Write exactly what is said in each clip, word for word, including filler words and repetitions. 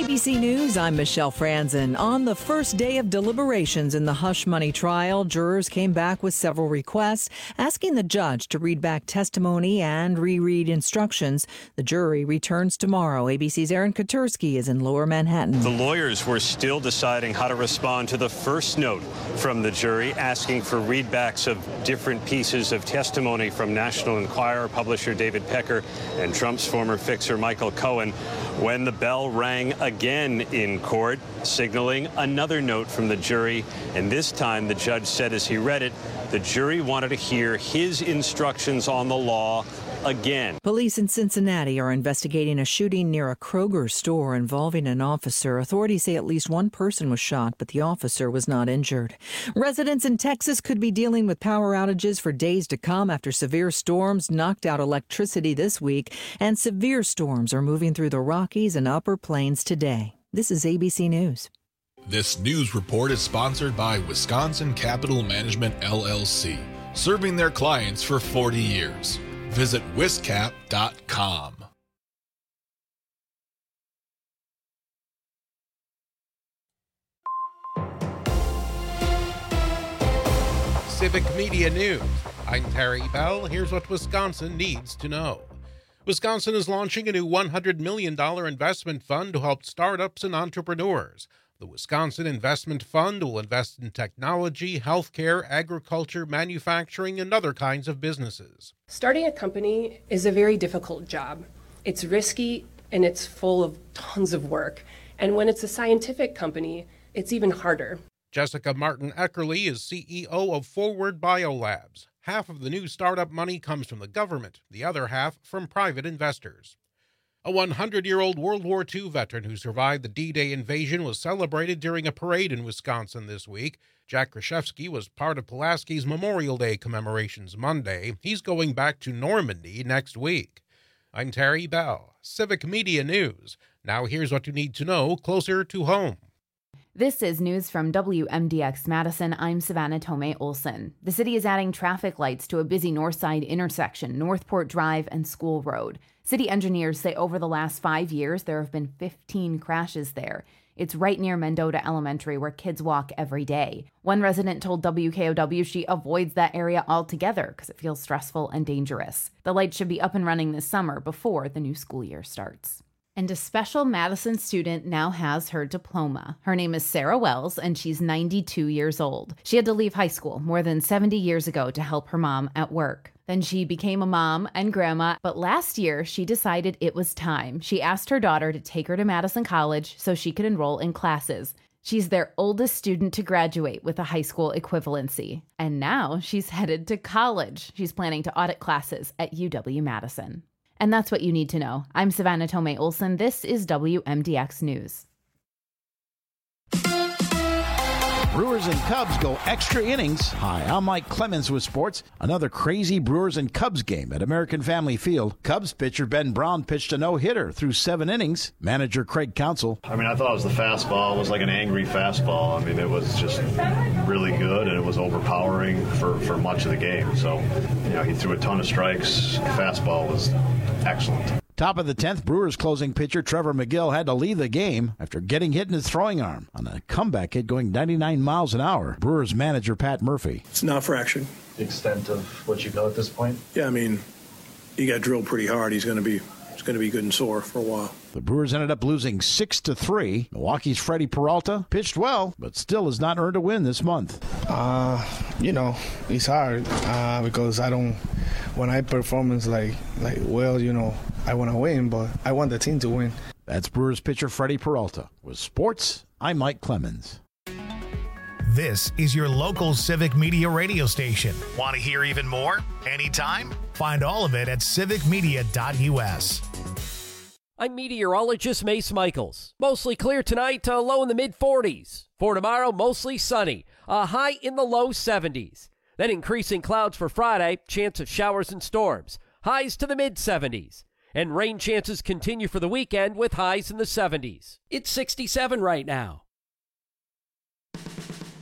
A B C News, I'm Michelle Franzen. On the first day of deliberations in the hush money trial, jurors came back with several requests, asking the judge to read back testimony and reread instructions. The jury returns tomorrow. A B C's Aaron Katersky is in Lower Manhattan. The lawyers were still deciding how to respond to the first note from the jury, asking for readbacks of different pieces of testimony from National Enquirer publisher David Pecker and Trump's former fixer Michael Cohen, when the bell rang again in court, signaling another note from the jury. And this time, the judge said as he read it, the jury wanted to hear his instructions on the law again. Police in Cincinnati are investigating a shooting near a Kroger store involving an officer. Authorities say at least one person was shot, but the officer was not injured. Residents in Texas could be dealing with power outages for days to come after severe storms knocked out electricity this week, and severe storms are moving through the Rockies and Upper Plains today. This is A B C News. This news report is sponsored by Wisconsin Capital Management, L L C, serving their clients for forty years. Visit wiscap dot com. Civic Media News. I'm Terry Bell. Here's what Wisconsin needs to know. Wisconsin is launching a new one hundred million dollars investment fund to help startups and entrepreneurs. The Wisconsin Investment Fund will invest in technology, healthcare, agriculture, manufacturing, and other kinds of businesses. Starting a company is a very difficult job. It's risky and it's full of tons of work. And when it's a scientific company, it's even harder. Jessica Martin Eckerly is C E O of Forward Biolabs. Half of the new startup money comes from the government, the other half from private investors. A hundred-year-old World War Two veteran who survived the D-Day invasion was celebrated during a parade in Wisconsin this week. Jack Kraszewski was part of Pulaski's Memorial Day commemorations Monday. He's going back to Normandy next week. I'm Terry Bell, Civic Media News. Now here's what you need to know closer to home. This is news from W M D X Madison. I'm Savannah Tomei Olson. The city is adding traffic lights to a busy north side intersection, Northport Drive and School Road. City engineers say over the last five years, there have been fifteen crashes there. It's right near Mendota Elementary, where kids walk every day. One resident told W K O W she avoids that area altogether because it feels stressful and dangerous. The lights should be up and running this summer before the new school year starts. And a special Madison student now has her diploma. Her name is Sarah Wells, and she's ninety-two years old. She had to leave high school more than seventy years ago to help her mom at work. Then she became a mom and grandma, but last year she decided it was time. She asked her daughter to take her to Madison College so she could enroll in classes. She's their oldest student to graduate with a high school equivalency. And now she's headed to college. She's planning to audit classes at U W-Madison. And that's what you need to know. I'm Savannah Tomei Olson. This is W M D X News. Brewers and Cubs go extra innings. Hi, I'm Mike Clemens with sports. Another crazy Brewers and Cubs game at American Family Field. Cubs pitcher Ben Brown pitched a no-hitter through seven innings. Manager Craig Counsell. I mean, I thought it was the fastball. It was like an angry fastball. I mean, it was just really good, and it was overpowering for, for much of the game. So, you know, he threw a ton of strikes. The fastball was excellent. Top of the tenth, Brewers closing pitcher Trevor McGill had to leave the game after getting hit in his throwing arm on a comeback hit going ninety-nine miles an hour. Brewers manager Pat Murphy. It's not fractured. The extent of what you know at this point? Yeah, I mean, he got drilled pretty hard. He's going to be it's going to be good and sore for a while. The Brewers ended up losing six to three. Milwaukee's Freddie Peralta pitched well, but still has not earned a win this month. Uh, you know, it's hard uh, because I don't. When I perform like like well, you know, I want to win, but I want the team to win. That's Brewers pitcher Freddie Peralta. With sports, I'm Mike Clemens. This is your local Civic Media radio station. Want to hear even more? Anytime? Find all of it at civic media dot U S. I'm meteorologist Mace Michaels. Mostly clear tonight, a low in the mid forties. For tomorrow, mostly sunny, a high in the low seventies. Then increasing clouds for Friday, chance of showers and storms, highs to the mid seventies. And rain chances continue for the weekend with highs in the seventies. It's sixty-seven right now.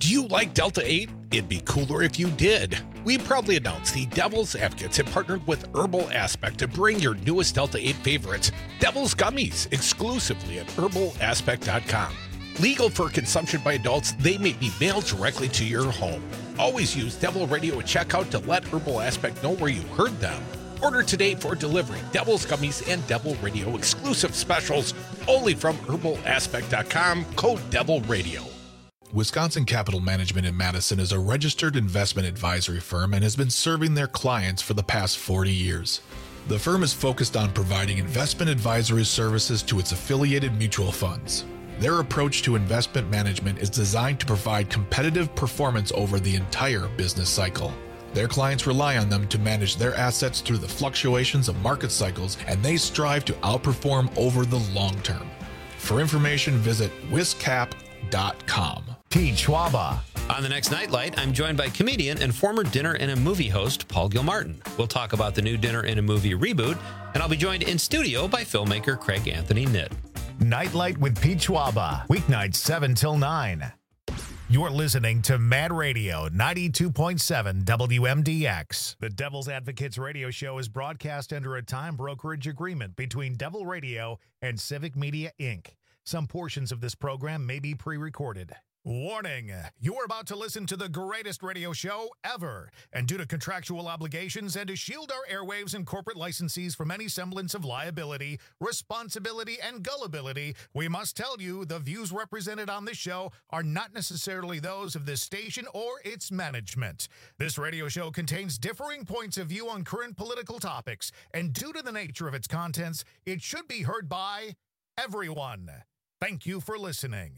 Do you like Delta eight? It'd be cooler if you did. We proudly announce the Devil's Advocates have partnered with Herbal Aspect to bring your newest Delta eight favorites, Devil's Gummies, exclusively at herbal aspect dot com. Legal for consumption by adults, they may be mailed directly to your home. Always use Devil Radio at checkout to let Herbal Aspect know where you heard them. Order today for delivery. Devil's Gummies and Devil Radio exclusive specials only from herbal aspect dot com, code Devil Radio. Wisconsin Capital Management in Madison is a registered investment advisory firm and has been serving their clients for the past forty years. The firm is focused on providing investment advisory services to its affiliated mutual funds. Their approach to investment management is designed to provide competitive performance over the entire business cycle. Their clients rely on them to manage their assets through the fluctuations of market cycles, and they strive to outperform over the long term. For information, visit wiscap dot com. Pete Schwaba. On the next Nightlight, I'm joined by comedian and former Dinner and a Movie host, Paul Gilmartin. We'll talk about the new Dinner and a Movie reboot, and I'll be joined in studio by filmmaker Craig Anthony Nitt. Nightlight with Pete Schwaba. Weeknights seven till nine. You're listening to Mad Radio ninety-two point seven W M D X. The Devil's Advocates radio show is broadcast under a time brokerage agreement between Devil Radio and Civic Media, Incorporated. Some portions of this program may be pre-recorded. Warning, you are about to listen to the greatest radio show ever. And due to contractual obligations and to shield our airwaves and corporate licensees from any semblance of liability, responsibility, and gullibility, we must tell you the views represented on this show are not necessarily those of this station or its management. This radio show contains differing points of view on current political topics, and due to the nature of its contents, it should be heard by everyone. Thank you for listening.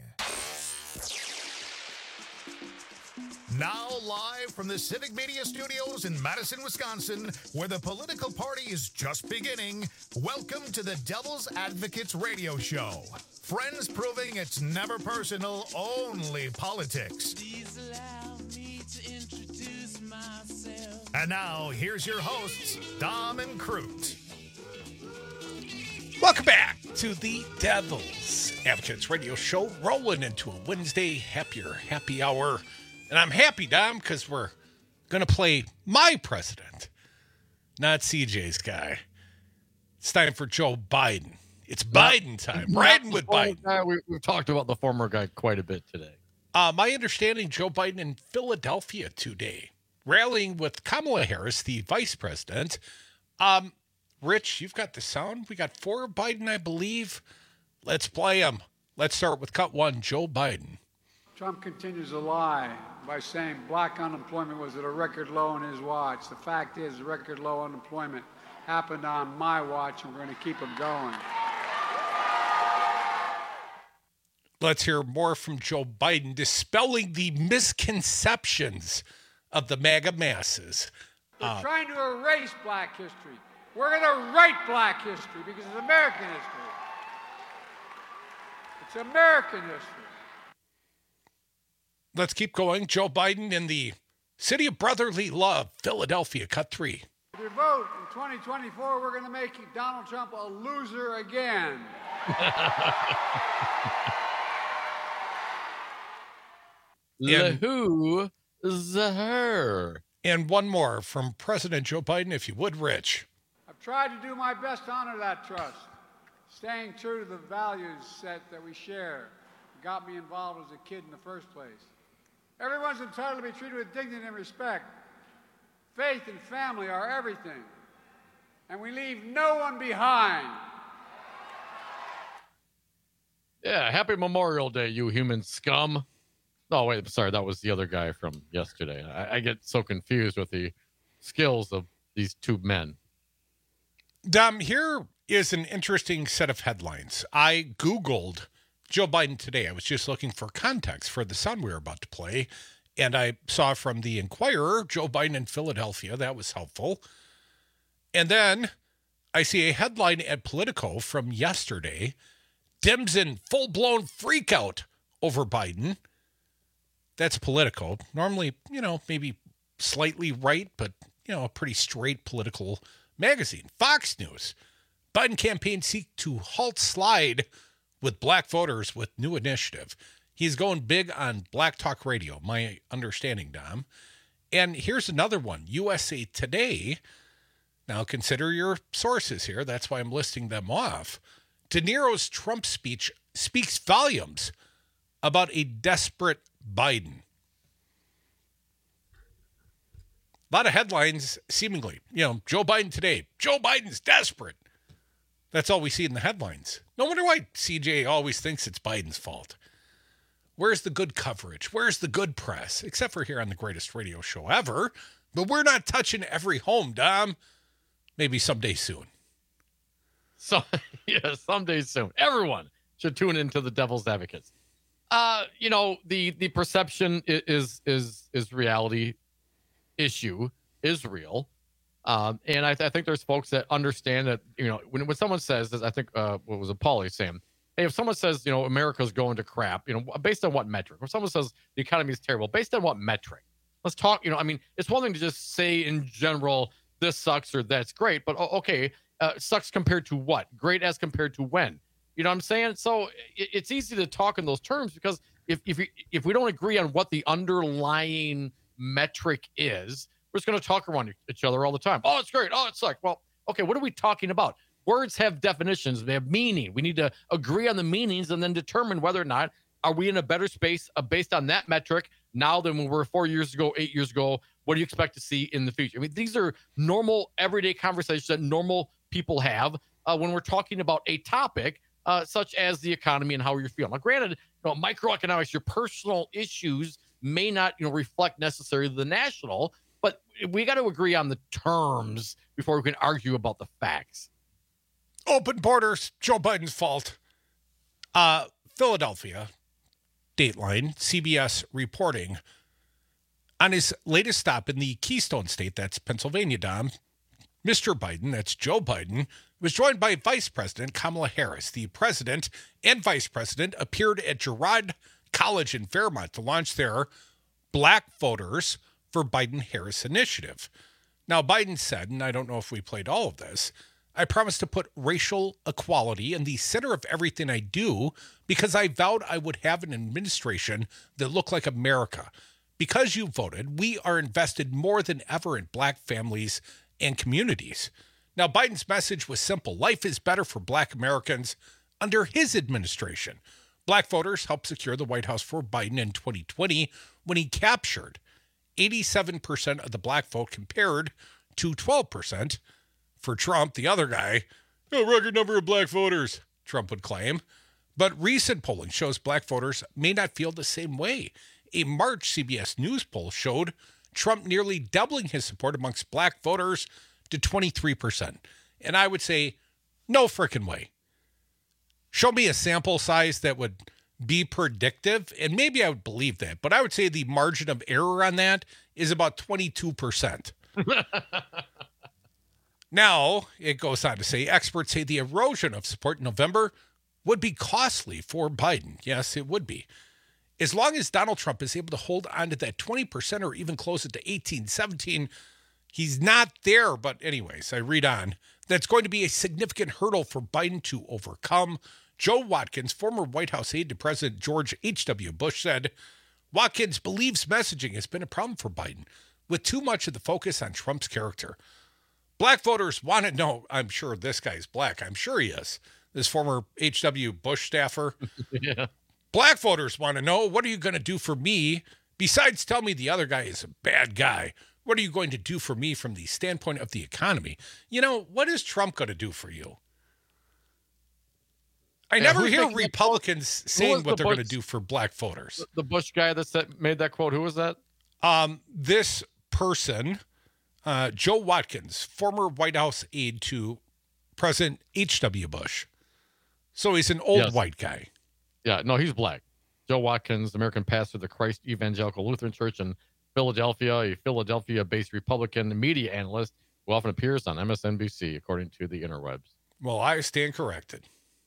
Now live from the Civic Media Studios in Madison, Wisconsin, where the political party is just beginning, welcome to the Devil's Advocates radio show. Friends proving it's never personal, only politics. Please allow me to introduce myself. And now, here's your hosts, Dom and Crute. Welcome back to the Devil's Advocates radio show, rolling into a Wednesday happier happy hour. And I'm happy, Dom, because we're going to play my president, not C J's guy. It's time for Joe Biden. It's Biden time. Riding with Biden. Guy. We, we've talked about the former guy quite a bit today. Uh, my understanding, Joe Biden in Philadelphia today, rallying with Kamala Harris, the vice president. Um, Rich, you've got the sound. We got four Biden, I believe. Let's play them. Let's start with cut one, Joe Biden. Trump continues to lie by saying black unemployment was at a record low on his watch. The fact is, record low unemployment happened on my watch, and we're going to keep it going. Let's hear more from Joe Biden, dispelling the misconceptions of the MAGA masses. They're Uh, trying to erase black history. We're going to write black history because it's American history. It's American history. Let's keep going. Joe Biden in the city of brotherly love, Philadelphia, cut three. If you vote in twenty twenty-four, we're going to make Donald Trump a loser again. The who, the her. And one more from President Joe Biden, if you would, Rich. I've tried to do my best to honor that trust, staying true to the values set that we share. It got me involved as a kid in the first place. Everyone's entitled to be treated with dignity and respect. Faith and family are everything, and we leave no one behind. Yeah, happy Memorial Day, you human scum. Oh, wait, sorry, that was the other guy from yesterday. I, I get so confused with the skills of these two men. Dom, here is an interesting set of headlines. I Googled Joe Biden today. I was just looking for context for the sound we were about to play, and I saw from the Inquirer, Joe Biden in Philadelphia. That was helpful. And then I see a headline at Politico from yesterday, Dems in full-blown freakout over Biden. That's Politico. Normally, you know, maybe slightly right, but, you know, a pretty straight political magazine. Fox News. Biden campaign seek to halt slide with black voters with new initiative. He's going big on Black Talk Radio, my understanding, Dom. And here's another one, U S A Today. Now consider your sources here. That's why I'm listing them off. De Niro's Trump speech speaks volumes about a desperate Biden. A lot of headlines, seemingly. You know, Joe Biden today. Joe Biden's desperate. That's all we see in the headlines. No wonder why C J always thinks it's Biden's fault. Where's the good coverage? Where's the good press? Except for here on the greatest radio show ever. But we're not touching every home, Dom. Maybe someday soon. So, yeah, someday soon. Everyone should tune into the Devil's Advocates. Uh, you know, the the perception is is is reality. Issue is real, um, and I, th- I think there's folks that understand that. You know, when when someone says this, I think uh, what was it, Paulie saying? Hey, if someone says, you know, America's going to crap, you know, based on what metric? If someone says the economy is terrible, based on what metric? Let's talk. You know, I mean, it's one thing to just say in general this sucks or that's great, but okay, uh, sucks compared to what? Great as compared to when? You know what I'm saying? So it, it's easy to talk in those terms because if if we, if we don't agree on what the underlying metric is, we're just going to talk around each other all the time. Oh, it's great. Oh, it sucks. Well, okay, what are we talking about? Words have definitions. They have meaning. We need to agree on the meanings and then determine whether or not are we in a better space uh, based on that metric now than when we were four years ago, eight years ago. What do you expect to see in the future? I mean, these are normal, everyday conversations that normal people have uh, when we're talking about a topic uh, such as the economy and how you're feeling. Now, granted, you know, microeconomics, your personal issues may not, you know, reflect necessarily the national, but we got to agree on the terms before we can argue about the facts. Open borders, Joe Biden's fault. Uh, Philadelphia, Dateline, C B S reporting on his latest stop in the Keystone State, that's Pennsylvania, Dom. Mister Biden, that's Joe Biden, was joined by Vice President Kamala Harris. The president and vice president appeared at Girard College in Fairmont to launch their Black Voters for Biden-Harris initiative. Now, Biden said, and I don't know if we played all of this, I promise to put racial equality in the center of everything I do because I vowed I would have an administration that looked like America. Because you voted, we are invested more than ever in Black families and communities. Now, Biden's message was simple. Life is better for Black Americans under his administration. Black voters helped secure the White House for Biden in twenty twenty when he captured eighty-seven percent of the Black vote compared to twelve percent for Trump, the other guy. A record number of Black voters, Trump would claim. But recent polling shows Black voters may not feel the same way. A March C B S News poll showed Trump nearly doubling his support amongst Black voters to twenty-three percent. And I would say, no frickin' way. Show me a sample size that would be predictive, and maybe I would believe that. But I would say the margin of error on that is about twenty-two percent. Now, it goes on to say, experts say the erosion of support in November would be costly for Biden. Yes, it would be. As long as Donald Trump is able to hold on to that twenty percent or even close it to eighteen, seventeen, he's not there. But anyways, I read on. That's going to be a significant hurdle for Biden to overcome. Joe Watkins, former White House aide to President George H W. Bush, said, Watkins believes messaging has been a problem for Biden, with too much of the focus on Trump's character. Black voters want to know, I'm sure this guy's black. I'm sure he is. This former H W. Bush staffer. Yeah. Black voters want to know, what are you going to do for me? Besides tell me the other guy is a bad guy, what are you going to do for me from the standpoint of the economy? You know, what is Trump going to do for you? I Yeah, never who's hear making that Republicans Who saying was what the they're going to Bush- do for Black voters. The Bush guy that said, made that quote, who was that? Um, this person, uh, Joe Watkins, former White House aide to President H W. Bush. So he's an old Yes. white guy. Yeah, no, he's black. Joe Watkins, American pastor of the Christ Evangelical Lutheran Church in Philadelphia, a Philadelphia-based Republican media analyst who often appears on M S N B C, according to the interwebs. Well, I stand corrected.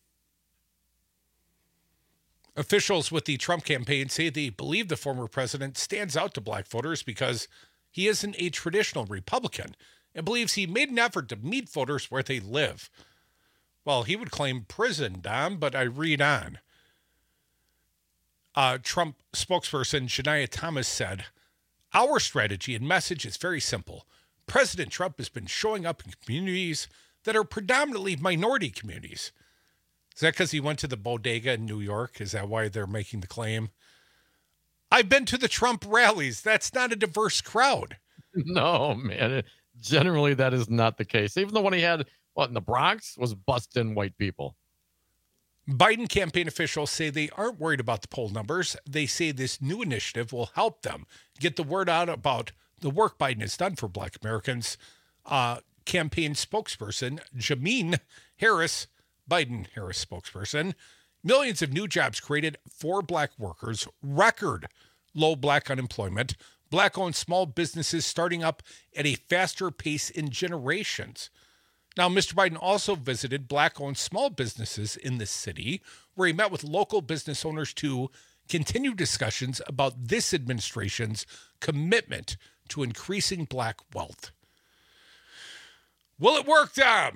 Officials with the Trump campaign say they believe the former president stands out to Black voters because he isn't a traditional Republican and believes he made an effort to meet voters where they live. Well, he would claim prison, Dom, but I read on. uh, Trump spokesperson Shania Thomas said, "Our strategy and message is very simple. President Trump has been showing up in communities that are predominantly minority communities." Is that because he went to the bodega in New York? Is that why they're making the claim? I've been to the Trump rallies. That's not a diverse crowd. No, man. Generally, that is not the case. Even the one he had, what, in the Bronx, was busting white people. Biden campaign officials say they aren't worried about the poll numbers. They say this new initiative will help them get the word out about the work Biden has done for Black Americans. Uh, campaign spokesperson Jameen Harris, Biden-Harris spokesperson, millions of new jobs created for Black workers, record low Black unemployment, Black-owned small businesses starting up at a faster pace in generations. Now, Mister Biden also visited Black-owned small businesses in the city, where he met with local business owners to continue discussions about this administration's commitment to increasing Black wealth. Will it work, Dom?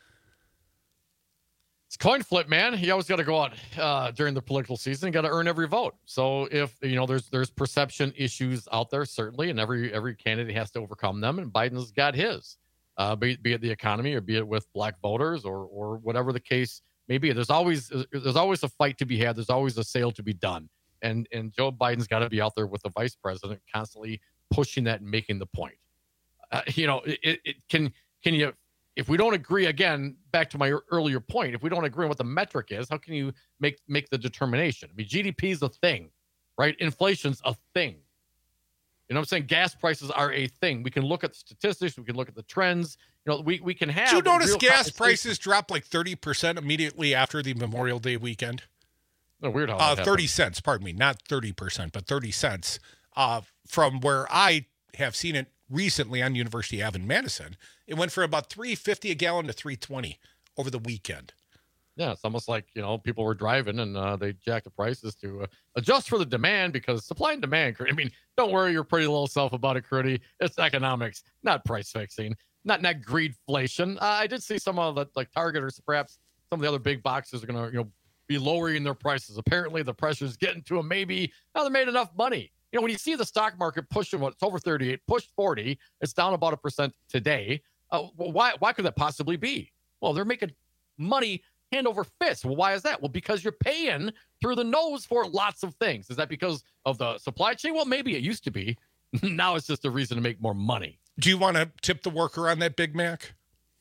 It's coin flip, man. You always got to go out uh, during the political season. You got to earn every vote. So if you know there's there's perception issues out there, certainly, and every every candidate has to overcome them. And Biden's got his, uh, be, be it the economy or be it with Black voters or or whatever the case may be. There's always there's always a fight to be had. There's always a sale to be done. And and Joe Biden's got to be out there with the vice president, constantly pushing that and making the point. Uh, you know, it, it can can you. If we don't agree, again, back to my earlier point, if we don't agree on what the metric is, how can you make make the determination? I mean, G D P is a thing, right? Inflation's a thing. You know what I'm saying? Gas prices are a thing. We can look at the statistics. We can look at the trends. You know, we, we can have... Did you notice gas prices dropped like thirty percent immediately after the Memorial Day weekend? Oh, weird how uh, that thirty happened. cents, pardon me, not thirty percent, but thirty cents uh, from where I have seen it recently on University Ave in Madison. It went from about three fifty a gallon to three twenty over the weekend. Yeah, it's almost like, you know, people were driving and uh, they jacked the prices to uh, adjust for the demand because supply and demand. I mean, don't worry your pretty little self about it, Crudy. It's economics, not price fixing, not not greedflation. Uh, I did see some of the, like Target or perhaps some of the other big boxes are going to, you know, be lowering their prices. Apparently the pressure's getting to them. Maybe now they made enough money. You know, when you see the stock market pushing what it's over thirty-eight, pushed forty, it's down about a percent today. Uh, why why could that possibly be? Well, they're making money hand over fist. Well, why is that? Well, because you're paying through the nose for lots of things. Is that because of the supply chain? Well, maybe it used to be. Now it's just a reason to make more money. Do you want to tip the worker on that Big Mac?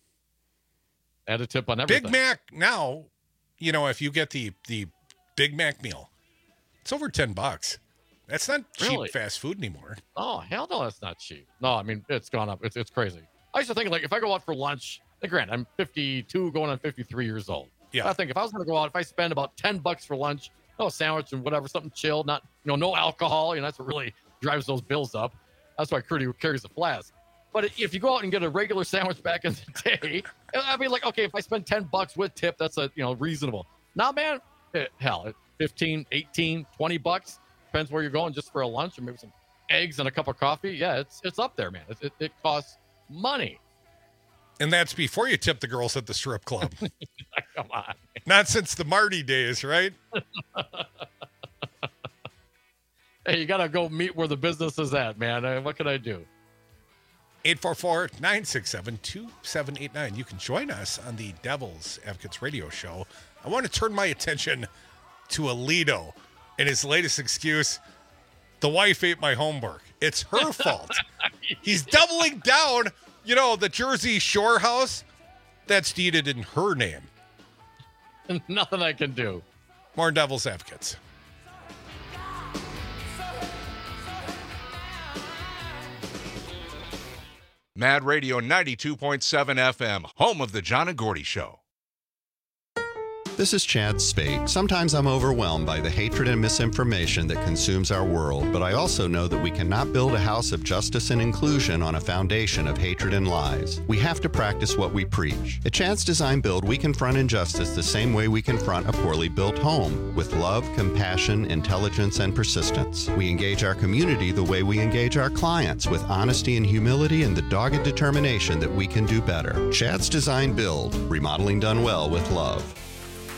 Add a tip on everything. Big Mac now, you know, if you get the the Big Mac meal, it's over ten bucks. That's not cheap Really? fast food anymore. Oh, hell no, that's not cheap. No, I mean, it's gone up. It's it's crazy. I used to think, like, if I go out for lunch, and granted, I'm fifty-two going on fifty-three years old. Yeah. I think if I was going to go out, if I spend about ten bucks for lunch, oh, a sandwich and whatever, something chilled, not, you know, no alcohol, you know, that's what really drives those bills up. That's why Crudy carries the flask. But if you go out and get a regular sandwich back in the day, I mean, like, okay, if I spend ten bucks with tip, that's a, you know, reasonable. Now, man, it, hell, fifteen, eighteen, twenty bucks. Depends where you're going just for a lunch or maybe some eggs and a cup of coffee. Yeah, it's it's up there, man. It, it, it costs money. And that's before you tip the girls at the strip club. Come on. Not since the Marty days, right? Hey, you got to go meet where the business is at, man. Uh, what can I do? eight four four, nine six seven, two seven eight nine. You can join us on the Devil's Advocates radio show. I want to turn my attention to Alito and his latest excuse. The wife ate my homework. It's her fault. He's doubling down. You know, the Jersey Shore house, that's deeded in her name. Nothing I can do. More Devil's Advocates. Mad Radio ninety-two point seven F M, home of the John and Gordy Show. This is Chad Spate. Sometimes I'm overwhelmed by the hatred and misinformation that consumes our world, but I also know that we cannot build a house of justice and inclusion on a foundation of hatred and lies. We have to practice what we preach. At Chad's Design Build, we confront injustice the same way we confront a poorly built home, with love, compassion, intelligence, and persistence. We engage our community the way we engage our clients, with honesty and humility and the dogged determination that we can do better. Chad's Design Build, remodeling done well with love.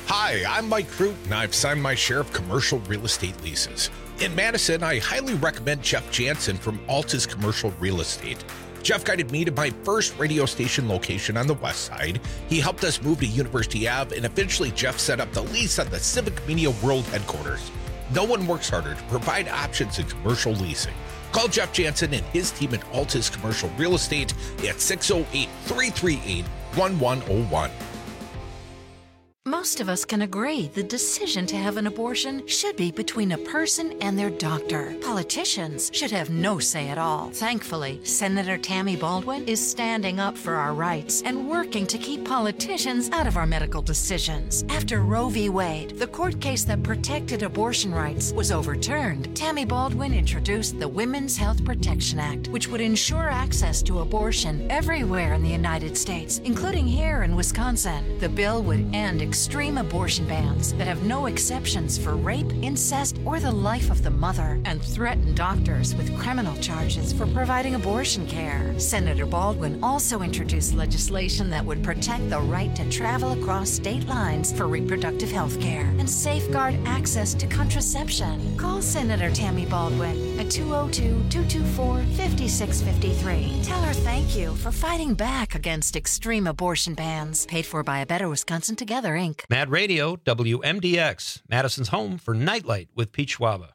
Hi, I'm Mike Crute, and I've signed my share of commercial real estate leases. In Madison, I highly recommend Jeff Jansen from Altus Commercial Real Estate. Jeff guided me to my first radio station location on the west side. He helped us move to University Avenue, and eventually Jeff set up the lease on the Civic Media World headquarters. No one works harder to provide options in commercial leasing. Call Jeff Jansen and his team at Altus Commercial Real Estate at six oh eight, three three eight, one one oh one. Most of us can agree the decision to have an abortion should be between a person and their doctor. Politicians should have no say at all. Thankfully, Senator Tammy Baldwin is standing up for our rights and working to keep politicians out of our medical decisions. After Roe v. Wade, the court case that protected abortion rights, was overturned, Tammy Baldwin introduced the Women's Health Protection Act, which would ensure access to abortion everywhere in the United States, including here in Wisconsin. The bill would end extreme abortion bans that have no exceptions for rape, incest, or the life of the mother, and threaten doctors with criminal charges for providing abortion care. Senator Baldwin also introduced legislation that would protect the right to travel across state lines for reproductive health care and safeguard access to contraception. Call Senator Tammy Baldwin at two oh two, two two four, five six five three. Tell her thank you for fighting back against extreme abortion bans. Paid for by A Better Wisconsin Together, Incorporated. Mad Radio, W M D X, Madison's home for Nightlight with Pete Schwaba.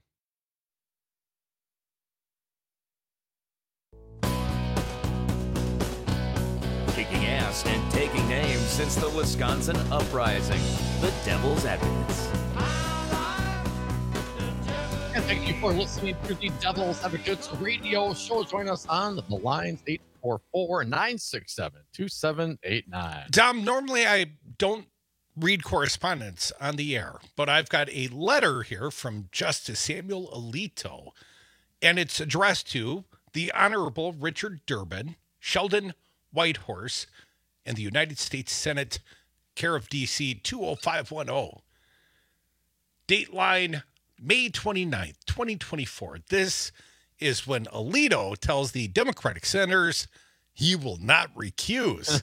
Kicking ass and taking names since the Wisconsin Uprising. The Devil's Advocates. And thank you for listening to the Devil's Advocates radio show. Join us on the lines eight four four, nine six seven, two seven eight nine. Dom, normally I don't read correspondence on the air, but I've got a letter here from Justice Samuel Alito, and it's addressed to the Honorable Richard Durbin, Sheldon Whitehorse, and the United States Senate, care of D C two oh five one oh. Dateline May twenty-ninth, twenty twenty-four. This is when Alito tells the Democratic senators he will not recuse.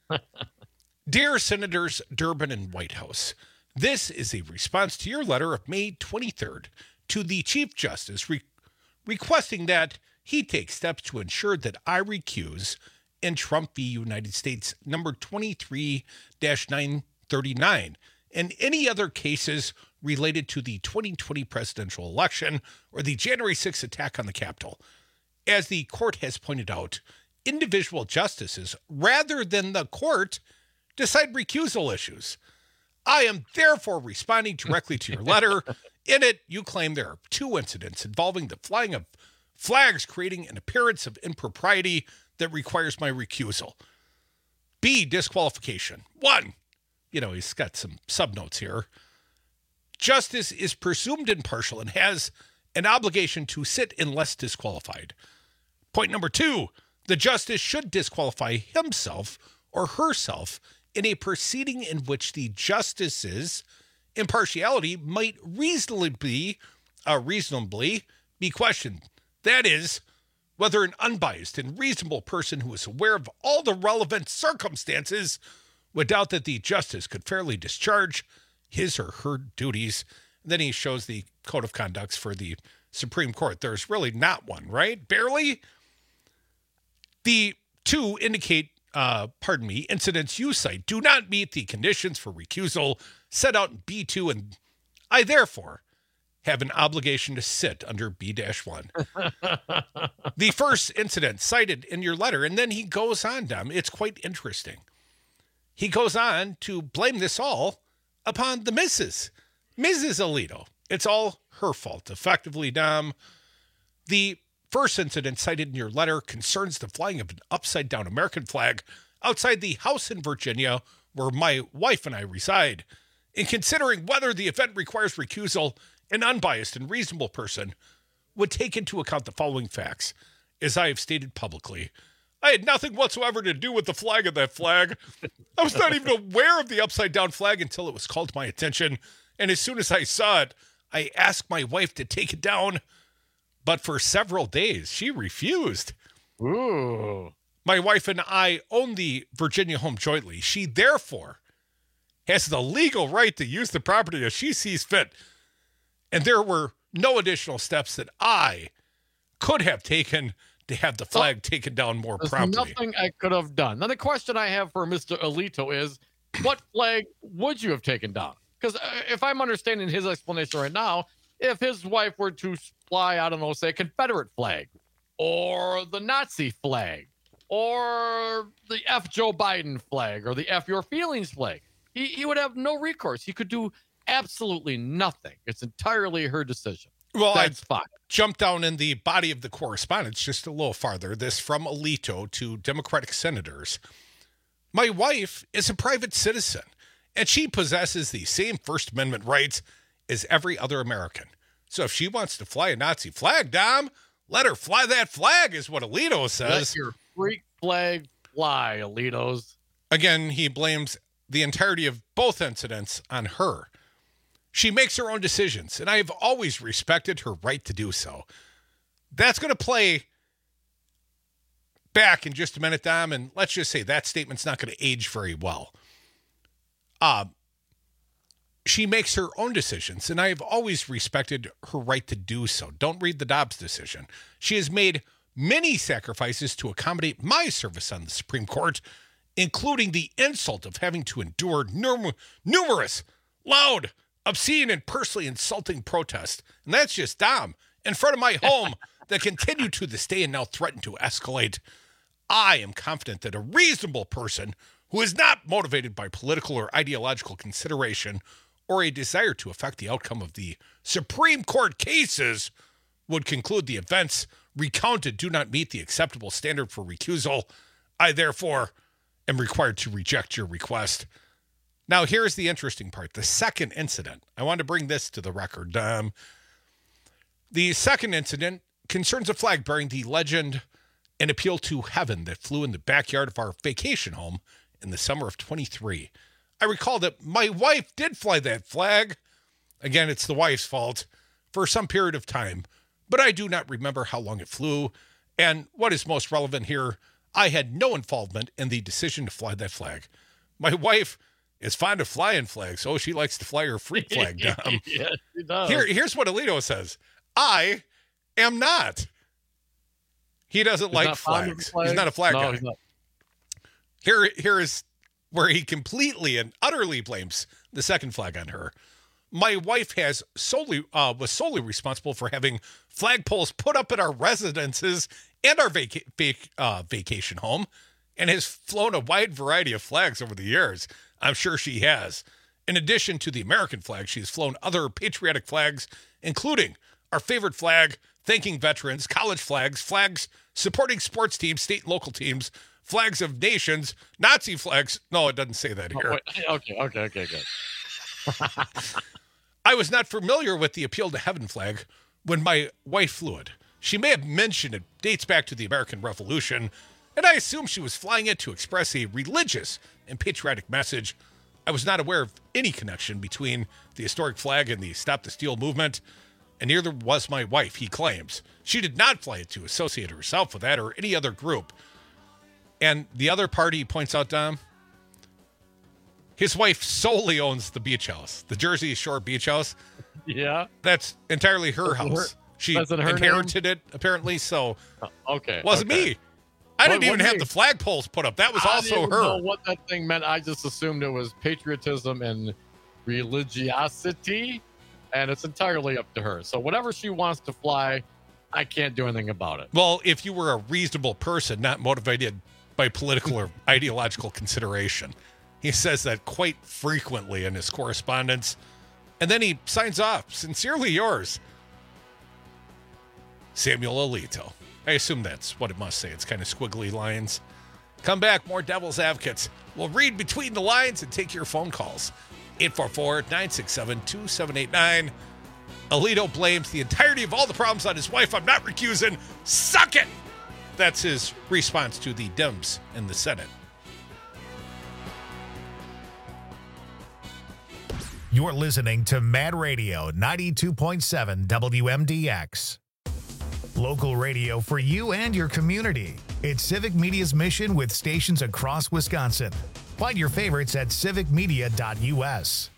Dear Senators Durbin and Whitehouse, this is a response to your letter of May twenty-third to the Chief Justice re- requesting that he take steps to ensure that I recuse in Trump v. United States number twenty-three dash nine thirty-nine and any other cases related to the twenty twenty presidential election or the January sixth attack on the Capitol. As the court has pointed out, individual justices, rather than the court, decide recusal issues. I am therefore responding directly to your letter. In it, you claim there are two incidents involving the flying of flags creating an appearance of impropriety that requires my recusal. B, disqualification. One, you know, he's got some subnotes here. Justice is presumed impartial and has an obligation to sit unless disqualified. Point number two, the justice should disqualify himself or herself in a proceeding in which the justice's impartiality might reasonably be, uh, reasonably be questioned. That is, whether an unbiased and reasonable person who is aware of all the relevant circumstances would doubt that the justice could fairly discharge his or her duties. And then he shows the code of conducts for the Supreme Court. There's really not one, right? Barely. The two indicate Uh, pardon me, incidents you cite do not meet the conditions for recusal set out in B two, and I therefore have an obligation to sit under B one. The first incident cited in your letter, and then he goes on, Dom, it's quite interesting. He goes on to blame this all upon the Missus Missus Alito. It's all her fault, effectively, Dom. The first incident cited in your letter concerns the flying of an upside-down American flag outside the house in Virginia where my wife and I reside. In considering whether the event requires recusal, an unbiased and reasonable person would take into account the following facts. As I have stated publicly, I had nothing whatsoever to do with the flag of that flag. I was not even aware of the upside-down flag until it was called to my attention, and as soon as I saw it, I asked my wife to take it down. But for several days, she refused. Ooh. My wife and I own the Virginia home jointly. She therefore has the legal right to use the property as she sees fit. And there were no additional steps that I could have taken to have the flag oh, taken down more there's promptly. Nothing I could have done. Now, the question I have for Mister Alito is, what flag would you have taken down? Because uh, if I'm understanding his explanation right now, if his wife were to fly, I don't know, say a Confederate flag or the Nazi flag or the F Joe Biden flag or the F your feelings flag, he, he would have no recourse. He could do absolutely nothing. It's entirely her decision. Well, That's I fine. Jumped down in the body of the correspondence just a little farther. This from Alito to Democratic senators. My wife is a private citizen, and she possesses the same First Amendment rights as every other American. So if she wants to fly a Nazi flag, Dom, let her fly that flag, is what Alito says. Let your freak flag fly, Alitos. Again, he blames the entirety of both incidents on her. She makes her own decisions, and I have always respected her right to do so. That's going to play back in just a minute, Dom, and let's just say that statement's not going to age very well. Uh, she makes her own decisions, and I have always respected her right to do so. Don't read the Dobbs decision. She has made many sacrifices to accommodate my service on the Supreme Court, including the insult of having to endure num- numerous loud, obscene, and personally insulting protests. And that's just Dom in front of my home that continue to this day and now threaten to escalate. I am confident that a reasonable person who is not motivated by political or ideological consideration or a desire to affect the outcome of the Supreme Court cases would conclude the events recounted do not meet the acceptable standard for recusal. I therefore am required to reject your request. Now, here's the interesting part. The second incident. I want to bring this to the record. Um, the second incident concerns a flag bearing the legend "An Appeal to Heaven" that flew in the backyard of our vacation home in the summer of twenty-three. I recall that my wife did fly that flag. Again, it's the wife's fault for some period of time, but I do not remember how long it flew. And what is most relevant here, I had no involvement in the decision to fly that flag. My wife is fond of flying flags. Oh, she likes to fly her freak flag down. Yes, she does. Here, here's what Alito says. I am not. He doesn't He's like not fond of flags. flags? He's not a flag No, guy. he's not. Here, here is where he completely and utterly blames the second flag on her. My wife has solely uh, was solely responsible for having flagpoles put up at our residences and our vaca- vac- uh, vacation home, and has flown a wide variety of flags over the years. I'm sure she has. In addition to the American flag, she's flown other patriotic flags, including our favorite flag, thanking veterans, college flags, flags supporting sports teams, state and local teams, flags of nations, Nazi flags. No, it doesn't say that here. Oh, wait. Okay, okay, okay, good. I was not familiar with the Appeal to Heaven flag when my wife flew it. She may have mentioned it dates back to the American Revolution, and I assume she was flying it to express a religious and patriotic message. I was not aware of any connection between the historic flag and the Stop the Steal movement, and neither was my wife, he claims. She did not fly it to associate herself with that or any other group. And the other party, he points out, Dom, his wife solely owns the beach house, the Jersey Shore beach house. Yeah. That's entirely her That's house. her- she that's in her inherited it, apparently, so Okay. it wasn't okay. me. I What- didn't even what have do the you- flagpoles put up. That was I also didn't her. know what that thing meant. I just assumed it was patriotism and religiosity, and it's entirely up to her. So whatever she wants to fly, I can't do anything about it. Well, if you were a reasonable person, not motivated by political or ideological consideration. He says that quite frequently in his correspondence. And then he signs off, "Sincerely yours, Samuel Alito." I assume that's what it must say. It's kind of squiggly lines. Come back, more Devil's Advocates. We'll read between the lines and take your phone calls. eight four four, nine six seven, two seven eight nine. Alito blames the entirety of all the problems on his wife. I'm not recusing. Suck it! That's his response to the Dems in the Senate. You're listening to Mad Radio ninety-two point seven W M D X. Local radio for you and your community. It's Civic Media's mission with stations across Wisconsin. Find your favorites at civic media dot u s.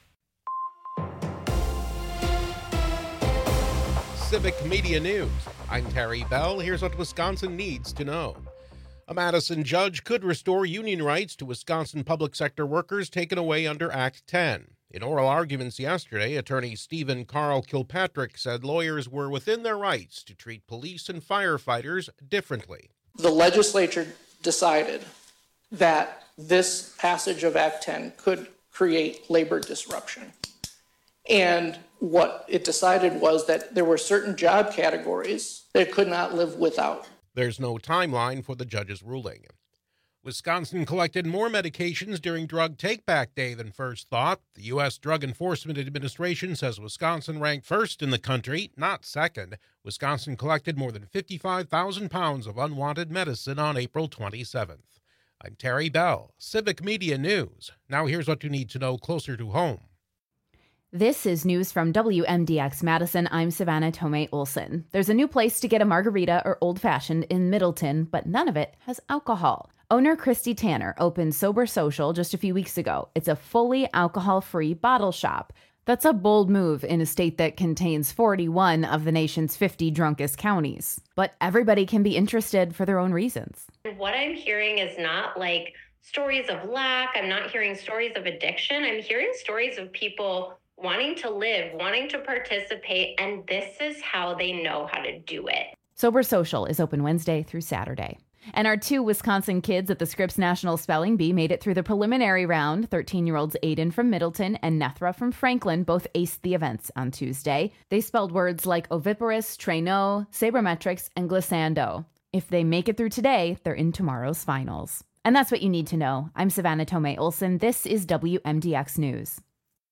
Civic Media News. I'm Terry Bell. Here's what Wisconsin needs to know. A Madison judge could restore union rights to Wisconsin public sector workers taken away under Act ten. In oral arguments yesterday, attorney Stephen Carl Kilpatrick said lawyers were within their rights to treat police and firefighters differently. The legislature decided that this passage of Act ten could create labor disruption. And what it decided was that there were certain job categories that it could not live without. There's no timeline for the judge's ruling. Wisconsin collected more medications during Drug Take-Back Day than first thought. The U S Drug Enforcement Administration says Wisconsin ranked first in the country, not second. Wisconsin collected more than fifty-five thousand pounds of unwanted medicine on April twenty-seventh. I'm Terry Bell, Civic Media News. Now here's what you need to know closer to home. This is news from W M D X Madison. I'm Savannah Tomei Olson. There's a new place to get a margarita or old-fashioned in Middleton, but none of it has alcohol. Owner Christy Tanner opened Sober Social just a few weeks ago. It's a fully alcohol-free bottle shop. That's a bold move in a state that contains forty-one of the nation's fifty drunkest counties. But everybody can be interested for their own reasons. What I'm hearing is not like stories of lack. I'm not hearing stories of addiction. I'm hearing stories of people wanting to live, wanting to participate, and this is how they know how to do it. Sober Social is open Wednesday through Saturday. And our two Wisconsin kids at the Scripps National Spelling Bee made it through the preliminary round. thirteen-year-olds Aiden from Middleton and Nethra from Franklin both aced the events on Tuesday. They spelled words like oviparous, traîneau, sabermetrics, and glissando. If they make it through today, they're in tomorrow's finals. And that's what you need to know. I'm Savannah Tomei Olson. This is W M D X News.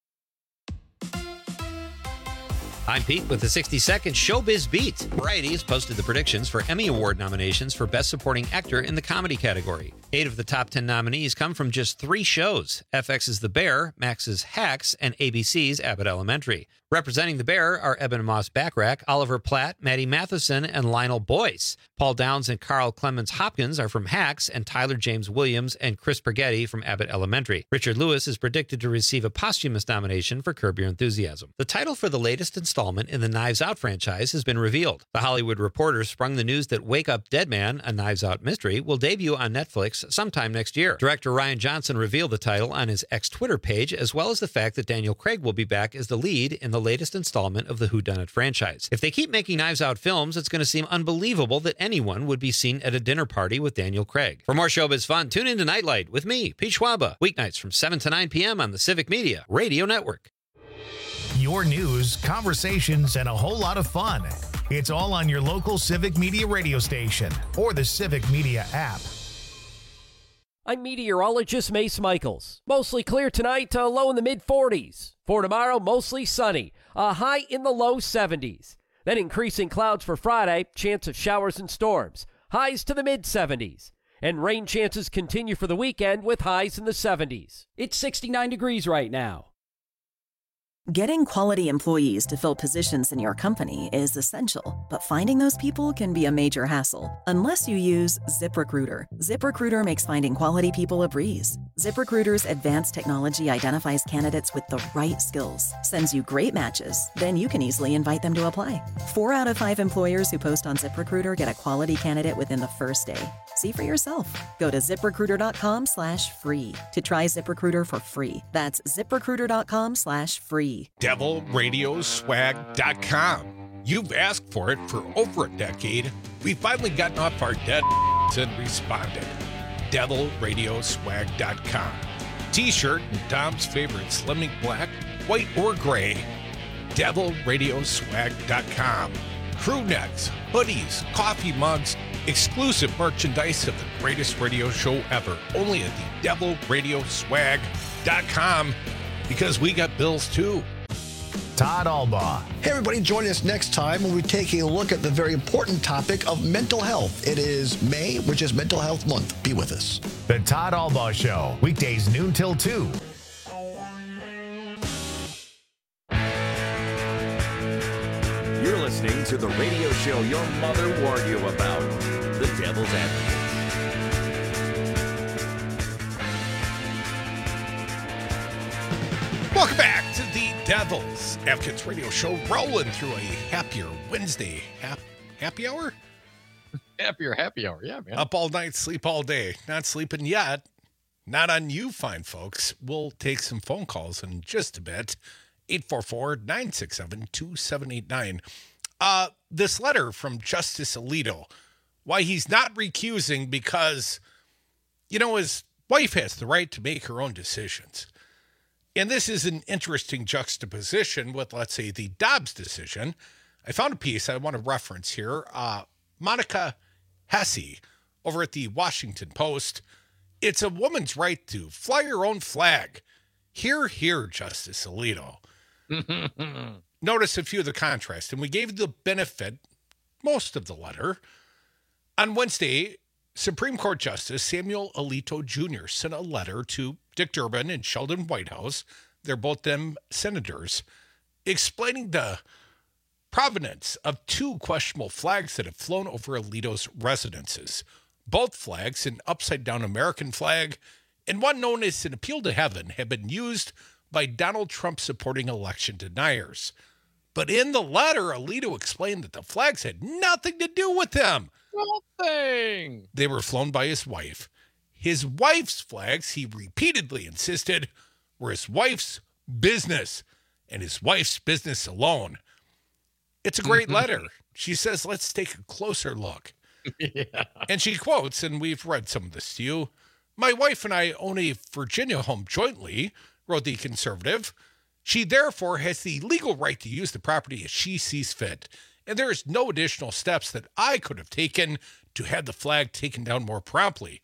I'm Pete with the sixty second Showbiz Beat. Variety has posted the predictions for Emmy Award nominations for Best Supporting Actor in the comedy category. Eight of the top ten nominees come from just three shows: F X's The Bear, Max's Hacks, and A B C's Abbott Elementary. Representing The Bear are Eben Moss-Bachrach, Oliver Platt, Maddie Matheson, and Lionel Boyce. Paul Downs and Carl Clemens Hopkins are from Hacks, and Tyler James Williams and Chris Spaghetti from Abbott Elementary. Richard Lewis is predicted to receive a posthumous nomination for Curb Your Enthusiasm. The title for the latest installment in the Knives Out franchise has been revealed. The Hollywood Reporter sprung the news that Wake Up Dead Man, a Knives Out mystery, will debut on Netflix sometime next year. Director Rian Johnson revealed the title on his ex-Twitter page, as well as the fact that Daniel Craig will be back as the lead in the latest installment of the Whodunit franchise. If they keep making Knives Out films, it's going to seem unbelievable that anyone would be seen at a dinner party with Daniel Craig. For more showbiz fun, tune in to Nightlight with me, Pete Schwaba, weeknights from seven to nine p.m. on the Civic Media Radio Network. Your news, conversations, and a whole lot of fun. It's all on your local Civic Media radio station or the Civic Media app. I'm meteorologist Mace Michaels. Mostly clear tonight, uh, low in the mid forties. For tomorrow, mostly sunny, a high in the low seventies. Then increasing clouds for Friday, chance of showers and storms, highs to the mid seventies. And rain chances continue for the weekend with highs in the seventies. It's sixty-nine degrees right now. Getting quality employees to fill positions in your company is essential, but finding those people can be a major hassle unless you use ZipRecruiter. ZipRecruiter makes finding quality people a breeze. ZipRecruiter's advanced technology identifies candidates with the right skills, sends you great matches, then you can easily invite them to apply. Four out of five employers who post on ZipRecruiter get a quality candidate within the first day. See for yourself. Go to ZipRecruiter.com slash free to try ZipRecruiter for free. That's ZipRecruiter.com slash free. devil radio swag dot com. You've asked for it for over a decade. We've finally gotten off our dead and responded. devil radio swag dot com. T-shirt and Dom's favorite Slimming Black, white or gray. devil radio swag dot com. Crew necks, hoodies, coffee mugs, exclusive merchandise of the greatest radio show ever. Only at the devil radio swag dot com, because we got bills too. Todd Albaugh. Hey everybody, join us next time when we take a look at the very important topic of mental health. It is May, which is Mental Health Month. Be with us. The Todd Albaugh Show, weekdays noon till two. You're listening to the radio show your mother warned you about, The Devil's Advocate. Welcome back to the Devil's Advocates Radio Show, rolling through a happier Wednesday. Hap- happy hour? Happier happy hour, yeah, man. Up all night, sleep all day. Not sleeping yet. Not on you, fine folks. We'll take some phone calls in just a bit. eight four four, nine six seven, two seven eight nine. Uh, this letter from Justice Alito, why he's not recusing because, you know, his wife has the right to make her own decisions. And this is an interesting juxtaposition with, let's say, the Dobbs decision. I found a piece I want to reference here. Uh, Monica Hesse over at the Washington Post. It's a woman's right to fly her own flag. Hear, hear, Justice Alito. Notice a few of the contrasts, and we gave the benefit, most of the letter. On Wednesday, Supreme Court Justice Samuel Alito Junior sent a letter to Dick Durbin and Sheldon Whitehouse, they're both them senators, explaining the provenance of two questionable flags that have flown over Alito's residences. Both flags, an upside-down American flag and one known as an appeal to heaven, have been used by Donald Trump supporting election deniers. But in the letter, Alito explained that the flags had nothing to do with him. Nothing. They were flown by his wife. His wife's flags, he repeatedly insisted, were his wife's business and his wife's business alone. It's a great letter. She says, let's take a closer look. Yeah. And she quotes, and we've read some of this to you, my wife and I own a Virginia home jointly, wrote the conservative. She therefore has the legal right to use the property as she sees fit. And there is no additional steps that I could have taken to have the flag taken down more promptly.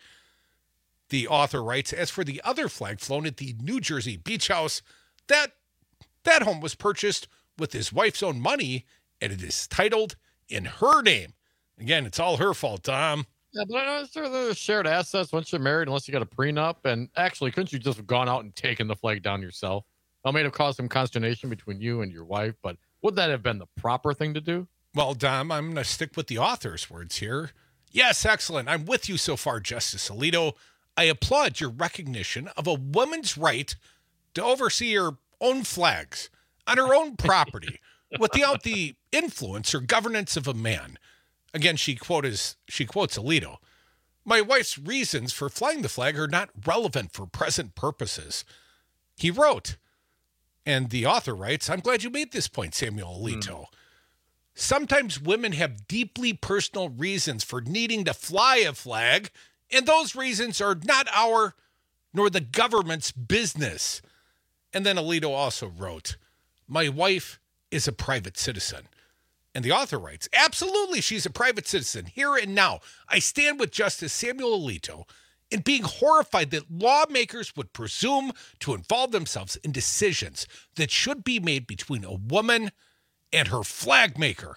The author writes, as for the other flag flown at the New Jersey Beach House, that, that home was purchased with his wife's own money, and it is titled in her name. Again, it's all her fault, Tom. Yeah, but I know there's shared assets once you're married, unless you got a prenup. And actually, couldn't you just have gone out and taken the flag down yourself? That may have caused some consternation between you and your wife, but would that have been the proper thing to do? Well, Dom, I'm going to stick with the author's words here. Yes, excellent. I'm with you so far, Justice Alito. I applaud your recognition of a woman's right to oversee her own flags on her own property without the influence or governance of a man. Again, she quotes, she quotes Alito. My wife's reasons for flying the flag are not relevant for present purposes. He wrote, and the author writes, I'm glad you made this point, Samuel Alito. Mm. Sometimes women have deeply personal reasons for needing to fly a flag, and those reasons are not our nor the government's business. And then Alito also wrote, my wife is a private citizen. And the author writes, absolutely, she's a private citizen. Here and now, I stand with Justice Samuel Alito in being horrified that lawmakers would presume to involve themselves in decisions that should be made between a woman and her flag maker.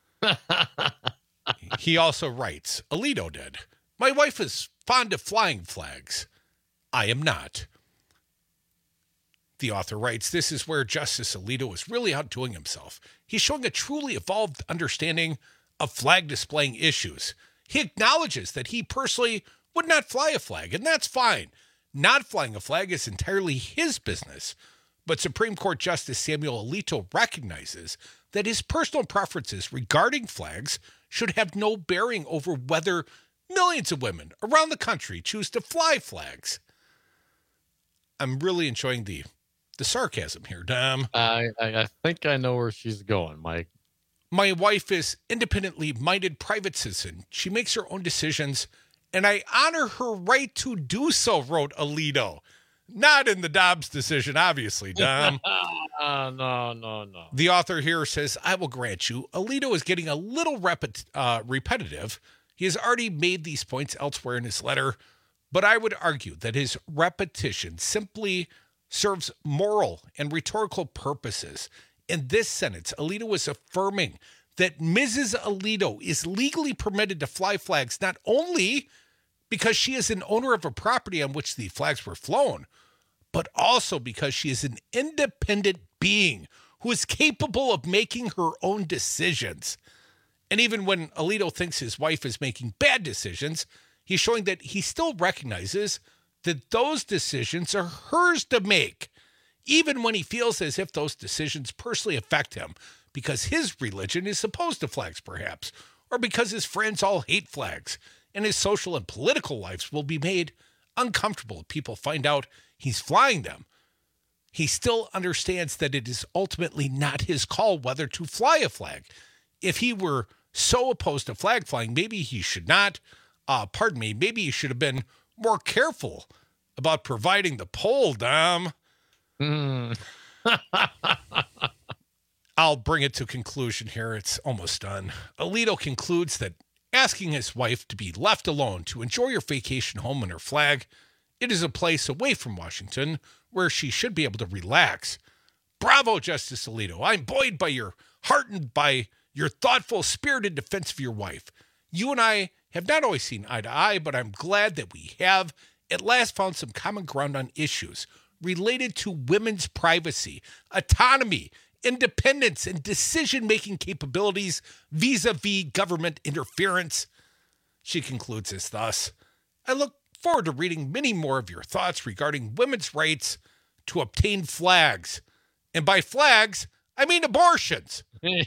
He also writes, Alito did, my wife is fond of flying flags. I am not. The author writes, this is where Justice Alito is really outdoing himself. He's showing a truly evolved understanding of flag displaying issues. He acknowledges that he personally would not fly a flag, and that's fine. Not flying a flag is entirely his business. But Supreme Court Justice Samuel Alito recognizes that his personal preferences regarding flags should have no bearing over whether millions of women around the country choose to fly flags. I'm really enjoying the the sarcasm here, Dom. I, I, I think I know where she's going, Mike. My wife is independently minded private citizen. She makes her own decisions, and I honor her right to do so, wrote Alito. Not in the Dobbs decision, obviously, Dom. uh, no, no, no. The author here says, I will grant you, Alito is getting a little repet- uh, repetitive. He has already made these points elsewhere in his letter, but I would argue that his repetition simply serves moral and rhetorical purposes. In this sentence, Alito is affirming that Missus Alito is legally permitted to fly flags not only because she is an owner of a property on which the flags were flown, but also because she is an independent being who is capable of making her own decisions. And even when Alito thinks his wife is making bad decisions, he's showing that he still recognizes that those decisions are hers to make. even when he feels as if those decisions personally affect him because his religion is opposed to flags, perhaps, or because his friends all hate flags, and his social and political lives will be made uncomfortable if people find out he's flying them. He still understands that it is ultimately not his call whether to fly a flag. If he were so opposed to flag flying, maybe he should not, uh, pardon me, maybe he should have been more careful about providing the pole, Dom. Mm. I'll bring it to conclusion here. It's almost done. Alito concludes that asking his wife to be left alone to enjoy her vacation home in her flag, it is a place away from Washington where she should be able to relax. Bravo, Justice Alito. I'm buoyed by your heartened by your thoughtful, spirited defense of your wife. You and I have not always seen eye to eye, but I'm glad that we have at last found some common ground on issues related to women's privacy, autonomy, independence, and decision-making capabilities vis-a-vis government interference. She concludes as thus, I look forward to reading many more of your thoughts regarding women's rights to obtain flags. And by flags, I mean abortions.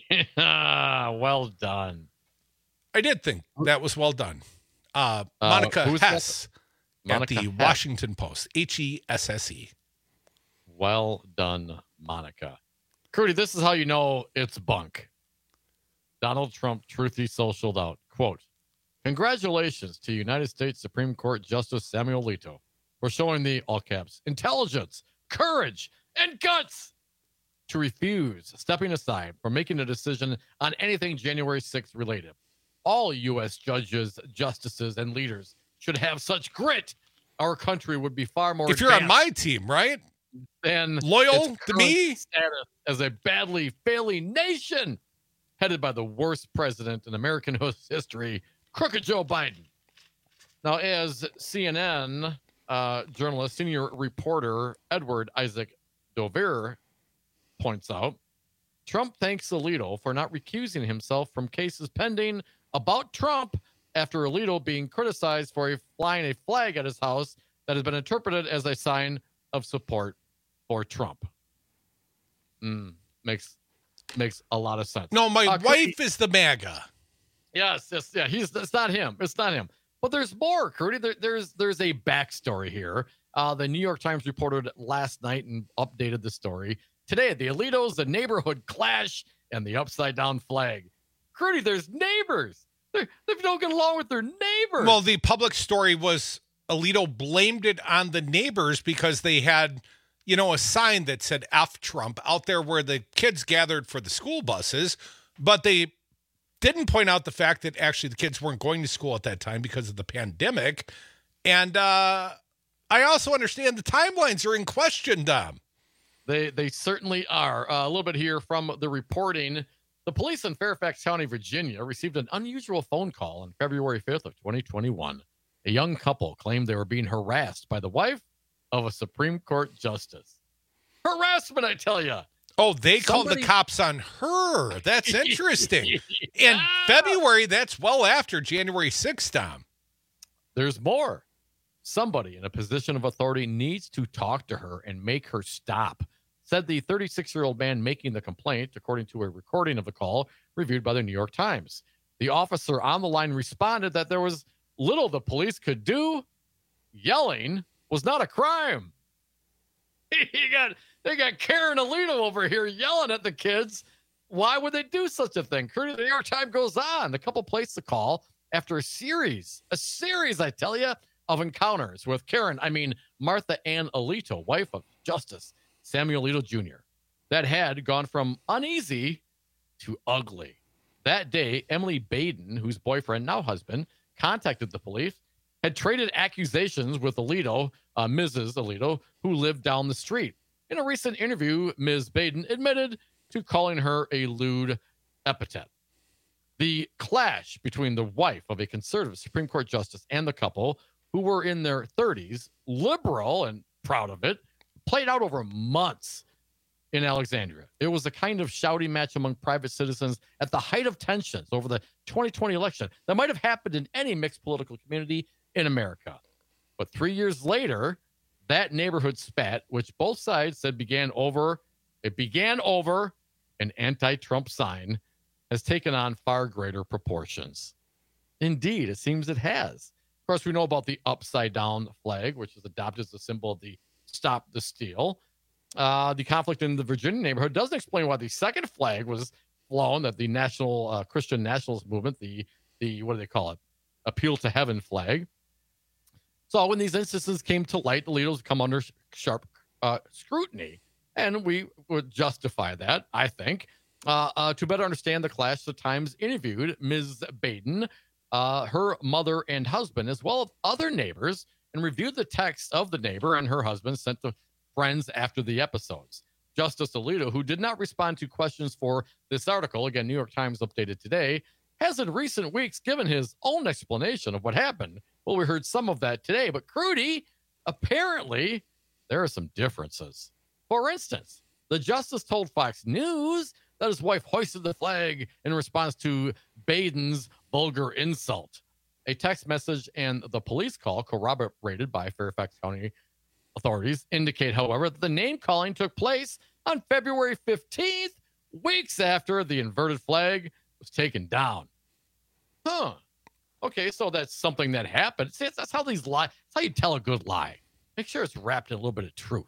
Well done. I did think that was well done. Uh, Monica uh, Hess Monica at the Hess. Washington Post, H E S S E. Well done, Monica. Crudy, this is how you know it's bunk. Donald Trump truthy socialed out. Quote, congratulations to United States Supreme Court Justice Samuel Alito for showing the, all caps, intelligence, courage, and guts to refuse stepping aside from making a decision on anything January sixth related. All U S judges, justices, and leaders should have such grit. Our country would be far more If you're on advanced my team, right? than Loyal its to current me? status as a badly failing nation headed by the worst president in American history, crooked Joe Biden. Now, as C N N uh, journalist, senior reporter Edward Isaac Dover points out, Trump thanks Alito for not recusing himself from cases pending about Trump after Alito being criticized for a, flying a flag at his house that has been interpreted as a sign of support for Trump. Mm, makes makes a lot of sense. No, my Uh, wife is the MAGA. Yes, yes, yeah. He's it's not him. It's not him. But there's more, Crudy. There, there's there's a backstory here. Uh, the New York Times reported last night and updated the story today. The Alitos, the neighborhood clash, and the upside down flag. Crudy, there's neighbors. They're, they don't get along with their neighbors. Well, the public story was Alito blamed it on the neighbors because they had, you know, a sign that said F Trump out there where the kids gathered for the school buses, but they didn't point out the fact that actually the kids weren't going to school at that time because of the pandemic. And uh, I also understand the timelines are in question, Dom. They they certainly are. Uh, a little bit here from the reporting. The police in Fairfax County, Virginia, received an unusual phone call on February fifth of twenty twenty-one. A young couple claimed they were being harassed by the wife of a Supreme Court justice. Harassment, I tell you. Oh, they called Somebody- the cops on her. That's interesting. In February, that's well after January sixth, Dom. There's more. Somebody in a position of authority needs to talk to her and make her stop, said the thirty-six-year-old man making the complaint, according to a recording of the call reviewed by the New York Times. The officer on the line responded that there was little the police could do. Yelling was not a crime. you got, they got Karen Alito over here yelling at the kids. Why would they do such a thing? The New York Times goes on. The couple placed the call after a series, a series, I tell you, of encounters with Karen, I mean, Martha Ann Alito, wife of Justice Samuel Alito Junior, that had gone from uneasy to ugly. That day, Emily Baden, whose boyfriend, now husband, contacted the police, had traded accusations with Alito, uh, Missus Alito, who lived down the street. In a recent interview, Miz Baden admitted to calling her a lewd epithet. The clash between the wife of a conservative Supreme Court justice and the couple, who were in their thirties, liberal and proud of it, played out over months in Alexandria. It was a kind of shouting match among private citizens at the height of tensions over the twenty twenty election that might have happened in any mixed political community in America. But three years later, that neighborhood spat, which both sides said began over, it began over an anti-Trump sign, has taken on far greater proportions. Indeed, it seems it has. Of course, we know about the upside-down flag, which is adopted as a symbol of the Stop the Steal. Uh, the conflict in the Virginia neighborhood doesn't explain why the second flag was flown, that the National uh, Christian Nationalist Movement, the, the what do they call it, Appeal to Heaven flag. So when these instances came to light, the leaders come under sharp uh, scrutiny, and we would justify that, I think. Uh, uh, to better understand the clash, the Times interviewed Miz Baden, uh, her mother and husband, as well as other neighbors, and reviewed the text of the neighbor and her husband sent to friends after the episodes. Justice Alito, who did not respond to questions for this article, again, New York Times updated today, has in recent weeks given his own explanation of what happened. Well, we heard some of that today, but Crudy, apparently there are some differences. For instance, the justice told Fox News that his wife hoisted the flag in response to Baden's vulgar insult. A text message and the police call, corroborated by Fairfax County authorities, indicate, however, that the name calling took place on February fifteenth, weeks after the inverted flag was taken down. Huh. Okay, so that's something that happened. See, that's how these lie. That's how you tell a good lie. Make sure it's wrapped in a little bit of truth.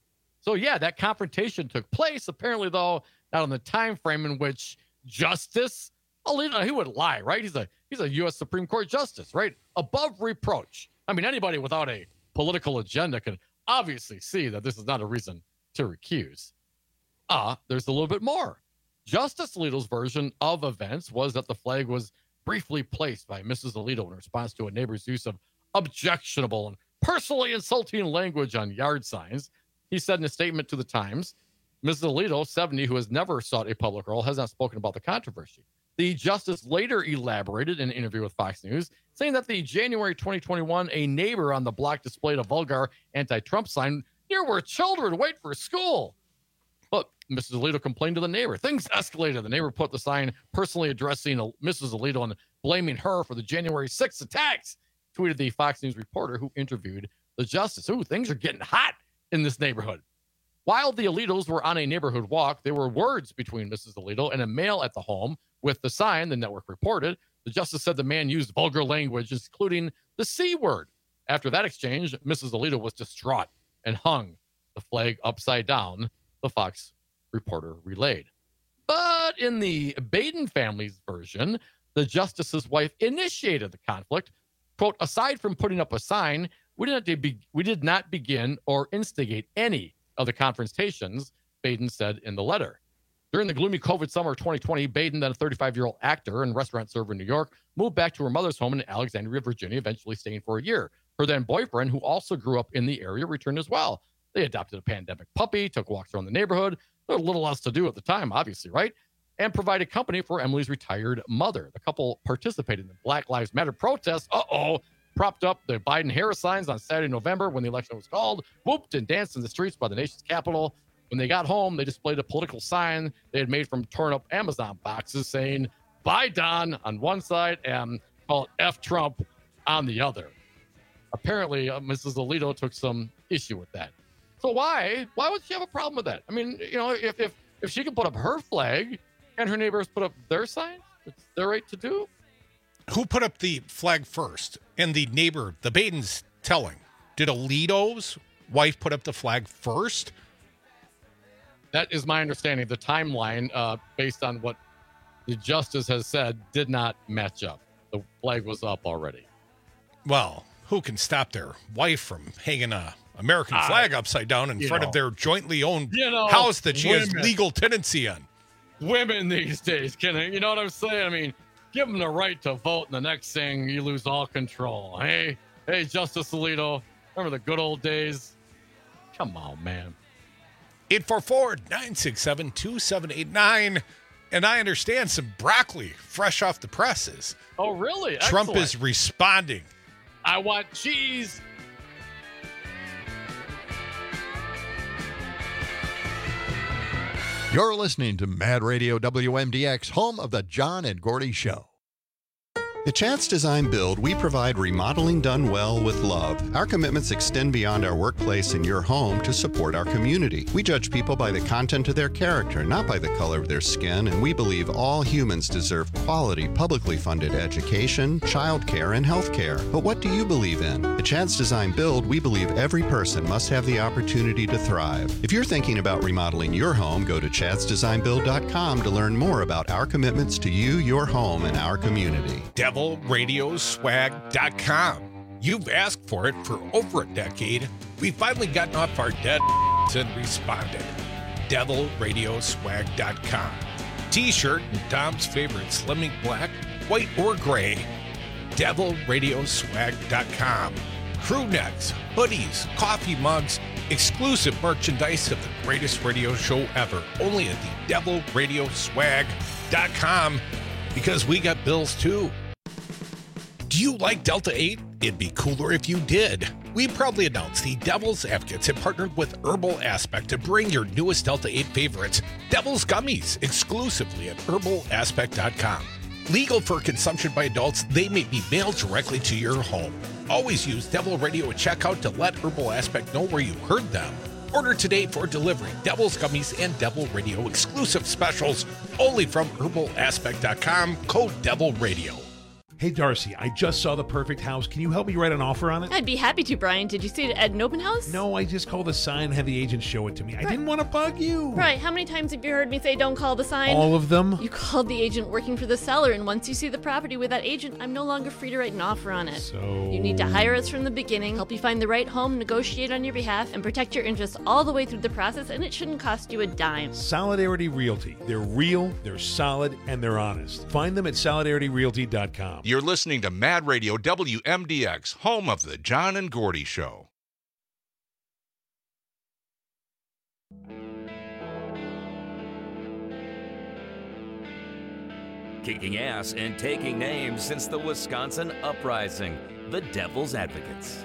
So yeah, that confrontation took place. Apparently, though, not on the time frame in which Justice Alito, he would lie, right? He's a he's a U S Supreme Court justice, right? Above reproach. I mean, anybody without a political agenda can obviously see that this is not a reason to recuse. Ah, uh, there's a little bit more. Justice Alito's version of events was that the flag was briefly placed by Missus Alito in response to a neighbor's use of objectionable and personally insulting language on yard signs. He said in a statement to the Times, Missus Alito, seventy, who has never sought a public role, has not spoken about the controversy. The justice later elaborated in an interview with Fox News, saying that the January twenty twenty-one, a neighbor on the block displayed a vulgar anti-Trump sign near where children wait for school. But Missus Alito complained to the neighbor. Things escalated. The neighbor put the sign personally addressing Missus Alito and blaming her for the January sixth attacks, tweeted the Fox News reporter who interviewed the justice. Ooh, things are getting hot in this neighborhood. While the Alitos were on a neighborhood walk, there were words between Missus Alito and a male at the home with the sign, the network reported. The justice said the man used vulgar language, including the C word. After that exchange, Missus Alito was distraught and hung the flag upside down, the Fox reporter relayed. But in the Baden family's version, the justice's wife initiated the conflict. Quote, aside from putting up a sign, we did not, be- we did not begin or instigate any of the confrontations, Baden said in the letter. During the gloomy COVID summer of twenty twenty, Baden, then a thirty-five-year-old actor and restaurant server in New York, moved back to her mother's home in Alexandria, Virginia, eventually staying for a year. Her then boyfriend, who also grew up in the area, returned as well. They adopted a pandemic puppy, took walks around the neighborhood. There was little else to do at the time, obviously, right? And provided company for Emily's retired mother. The couple participated in the Black Lives Matter protests. Uh-oh. Propped up the Biden-Harris signs on Saturday, November, when the election was called, whooped and danced in the streets by the nation's capital. When they got home, they displayed a political sign they had made from torn-up Amazon boxes saying, "Bye, Don," on one side and call it F Trump on the other. Apparently, uh, Missus Alito took some issue with that. So why? Why would she have a problem with that? I mean, you know, if if, if she can put up her flag and her neighbors put up their signs, it's their right to do. Who put up the flag first? And the neighbor, the Baden's telling. Did Alito's wife put up the flag first? That is my understanding. The timeline, uh, based on what the justice has said, did not match up. The flag was up already. Well, who can stop their wife from hanging a American I, flag upside down in front know, of their jointly owned you know, house that she women, has legal tenancy on? Women these days, can you know what I'm saying? I mean, give them the right to vote, and the next thing you lose all control. Hey, hey, Justice Alito, remember the good old days? Come on, man. eight four four, nine six seven, two seven eight nine. And I understand some broccoli fresh off the presses. Oh, really? Trump Excellent. is responding. I want cheese. You're listening to Mad Radio W M D X, home of the John and Gordy Show. At Chance Design Build, we provide remodeling done well with love. Our commitments extend beyond our workplace and your home to support our community. We judge people by the content of their character, not by the color of their skin, and we believe all humans deserve quality, publicly funded education, childcare, and health care. But what do you believe in? At Chance Design Build, we believe every person must have the opportunity to thrive. If you're thinking about remodeling your home, go to chads design build dot com to learn more about our commitments to you, your home, and our community. devil radio swag dot com. You've asked for it for over a decade. We've finally gotten off our dead and responded. devil radio swag dot com. T-shirt and Dom's favorite slimming black, white, or gray. devil radio swag dot com. Crew necks, hoodies, coffee mugs, exclusive merchandise of the greatest radio show ever. Only at the devil radio swag dot com, because we got bills too. Do you like Delta eight? It'd be cooler if you did. We proudly announced the Devil's Advocates have partnered with Herbal Aspect to bring your newest Delta eight favorites, Devil's Gummies, exclusively at herbal aspect dot com. Legal for consumption by adults, they may be mailed directly to your home. Always use Devil Radio at checkout to let Herbal Aspect know where you heard them. Order today for delivery. Devil's Gummies and Devil Radio exclusive specials only from herbal aspect dot com, code Devil Radio. Hey, Darcy, I just saw the perfect house. Can you help me write an offer on it? I'd be happy to, Brian. Did you see it at an open house? No, I just called the sign and had the agent show it to me. I didn't want to bug you. Right. How many times have you heard me say don't call the sign? All of them. You called the agent working for the seller, and once you see the property with that agent, I'm no longer free to write an offer on it. So... You need to hire us from the beginning, help you find the right home, negotiate on your behalf, and protect your interests all the way through the process, and it shouldn't cost you a dime. Solidarity Realty. They're real, they're solid, and they're honest. Find them at solidarity realty dot com. You're listening to Mad Radio W M D X, home of the John and Gordy Show. Kicking ass and taking names since the Wisconsin Uprising, the Devil's Advocates.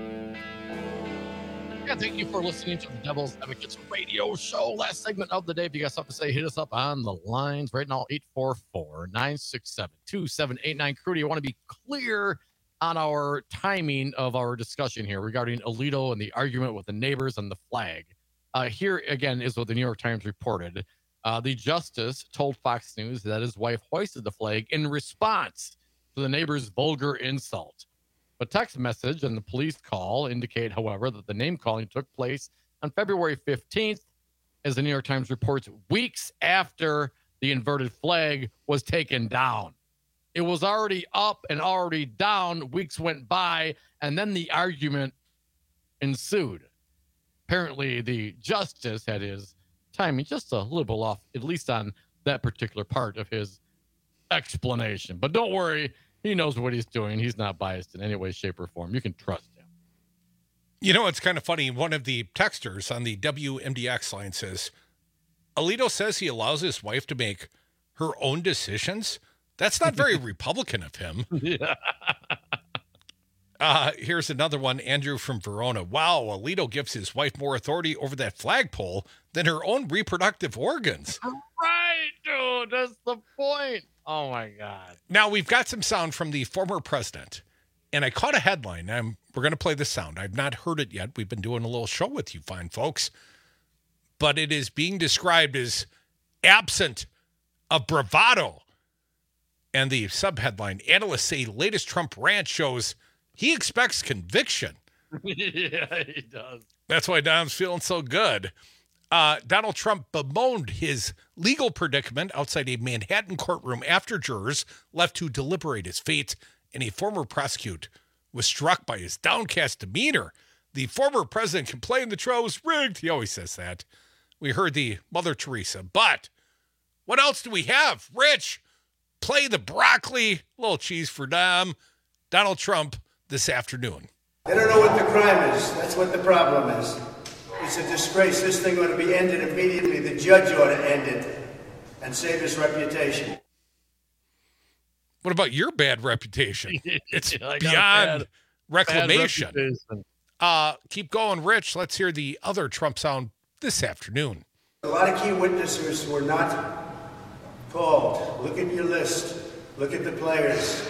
Yeah, thank you for listening to the Devil's Advocates radio show. Last segment of the day. If you got something to say, hit us up on the lines right now, eight four four, nine six seven, two seven eight nine. Crudy, I want to be clear on our timing of our discussion here regarding Alito and the argument with the neighbors and the flag. Uh, here, again, is what the New York Times reported. Uh, the justice told Fox News that his wife hoisted the flag in response to the neighbor's vulgar insult. A text message and the police call indicate, however, that the name calling took place on February fifteenth, as the New York Times reports, weeks after the inverted flag was taken down. It was already up and already down. Weeks went by, and then the argument ensued. Apparently, the justice had his timing just a little bit off, at least on that particular part of his explanation. But don't worry. He knows what he's doing. He's not biased in any way, shape, or form. You can trust him. You know, it's kind of funny. One of the texters on the W M D X line says, Alito says he allows his wife to make her own decisions. That's not very Republican of him. Yeah. Uh, here's another one. Andrew from Verona. Wow, Alito gives his wife more authority over that flagpole than her own reproductive organs. Right, dude. That's the point. Oh, my God. Now, we've got some sound from the former president, and I caught a headline. I'm, we're going to play the sound. I've not heard it yet. We've been doing a little show with you fine folks, but it is being described as absent of bravado. And the subheadline, analysts say latest Trump rant shows he expects conviction. Yeah, he does. That's why Dom's feeling so good. Uh, Donald Trump bemoaned his legal predicament outside a Manhattan courtroom after jurors left to deliberate his fate, and a former prosecutor was struck by his downcast demeanor. The former president complained the trial was rigged. He always says that. We heard the Mother Teresa. But what else do we have? Rich, play the broccoli. A little cheese for Dom. Donald Trump this afternoon. They don't know what the crime is. That's what the problem is. It's a disgrace. This thing ought to be ended immediately. The judge ought to end it and save his reputation. What about your bad reputation? It's I got beyond bad- reclamation. bad reputation. Uh, keep going, Rich. Let's hear the other Trump sound this afternoon. A lot of key witnesses were not called. Look at your list. Look at the players.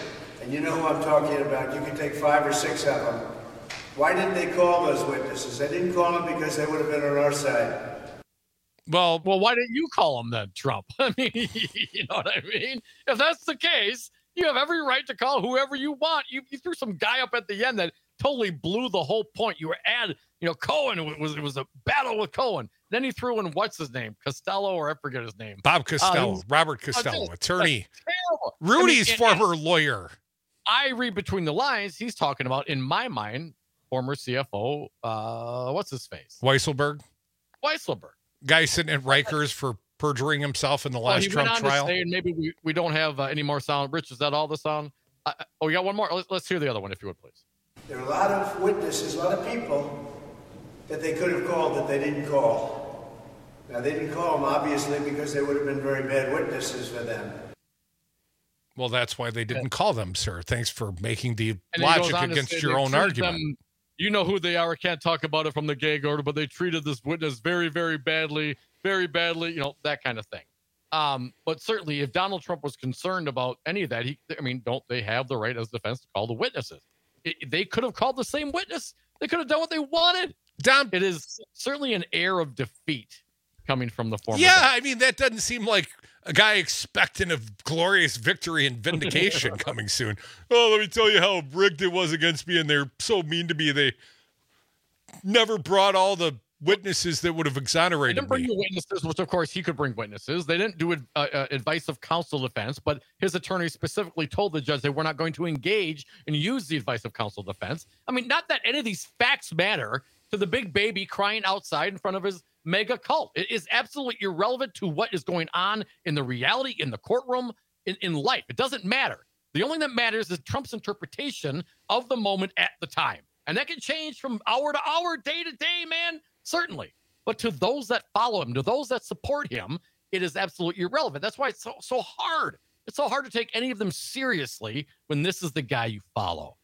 and you know who I'm talking about. You can take five or six of them. Why didn't they call those witnesses? They didn't call them because they would have been on our side. Well, well, why didn't you call him then, Trump? I mean, you know what I mean? If that's the case, you have every right to call whoever you want. You, you threw some guy up at the end that totally blew the whole point. You were at, you know, Cohen. It was it was a battle with Cohen. Then he threw in what's his name, Costello, or I forget his name. Bob Costello, uh, Robert Costello, just, attorney. Terrible. Rudy's I mean, and, former and lawyer. I read between the lines. He's talking about, in my mind, former C F O. Uh, what's his face? Weisselberg. Weisselberg. Guy sitting at Rikers for perjuring himself in the last well, he Trump went on trial. To say, and maybe we, we don't have uh, any more sound. Rich, is that all the sound? Uh, oh, we got one more. Let's, let's hear the other one, if you would, please. There are a lot of witnesses, a lot of people that they could have called that they didn't call. Now, they didn't call them, obviously, because they would have been very bad witnesses for them. Well, that's why they didn't call them, sir. Thanks for making the And logic against your own argument. Them, you know who they are. I can't talk about it from the gag order, but they treated this witness very, very badly, very badly, you know, that kind of thing. Um, but certainly if Donald Trump was concerned about any of that, he, I mean, don't they have the right as defense to call the witnesses? It, they could have called the same witness. They could have done what they wanted. Dom, it is certainly an air of defeat coming from the former. Yeah, guy. I mean, that doesn't seem like a guy expecting a glorious victory and vindication coming soon. Oh, let me tell you how rigged it was against me, and they're so mean to me. They never brought all the witnesses that would have exonerated they didn't bring me. the witnesses, which of course he could bring witnesses. They didn't do uh, uh, advice of counsel defense, but his attorney specifically told the judge they were not going to engage and use the advice of counsel defense. I mean, not that any of these facts matter to the big baby crying outside in front of his mega cult. It is absolutely irrelevant to what is going on in the reality, in the courtroom, in, in life. It doesn't matter. The only thing that matters is Trump's interpretation of the moment at the time. And that can change from hour to hour, day to day, man. Certainly. But to those that follow him, to those that support him, it is absolutely irrelevant. That's why it's so so hard. It's so hard to take any of them seriously when this is the guy you follow.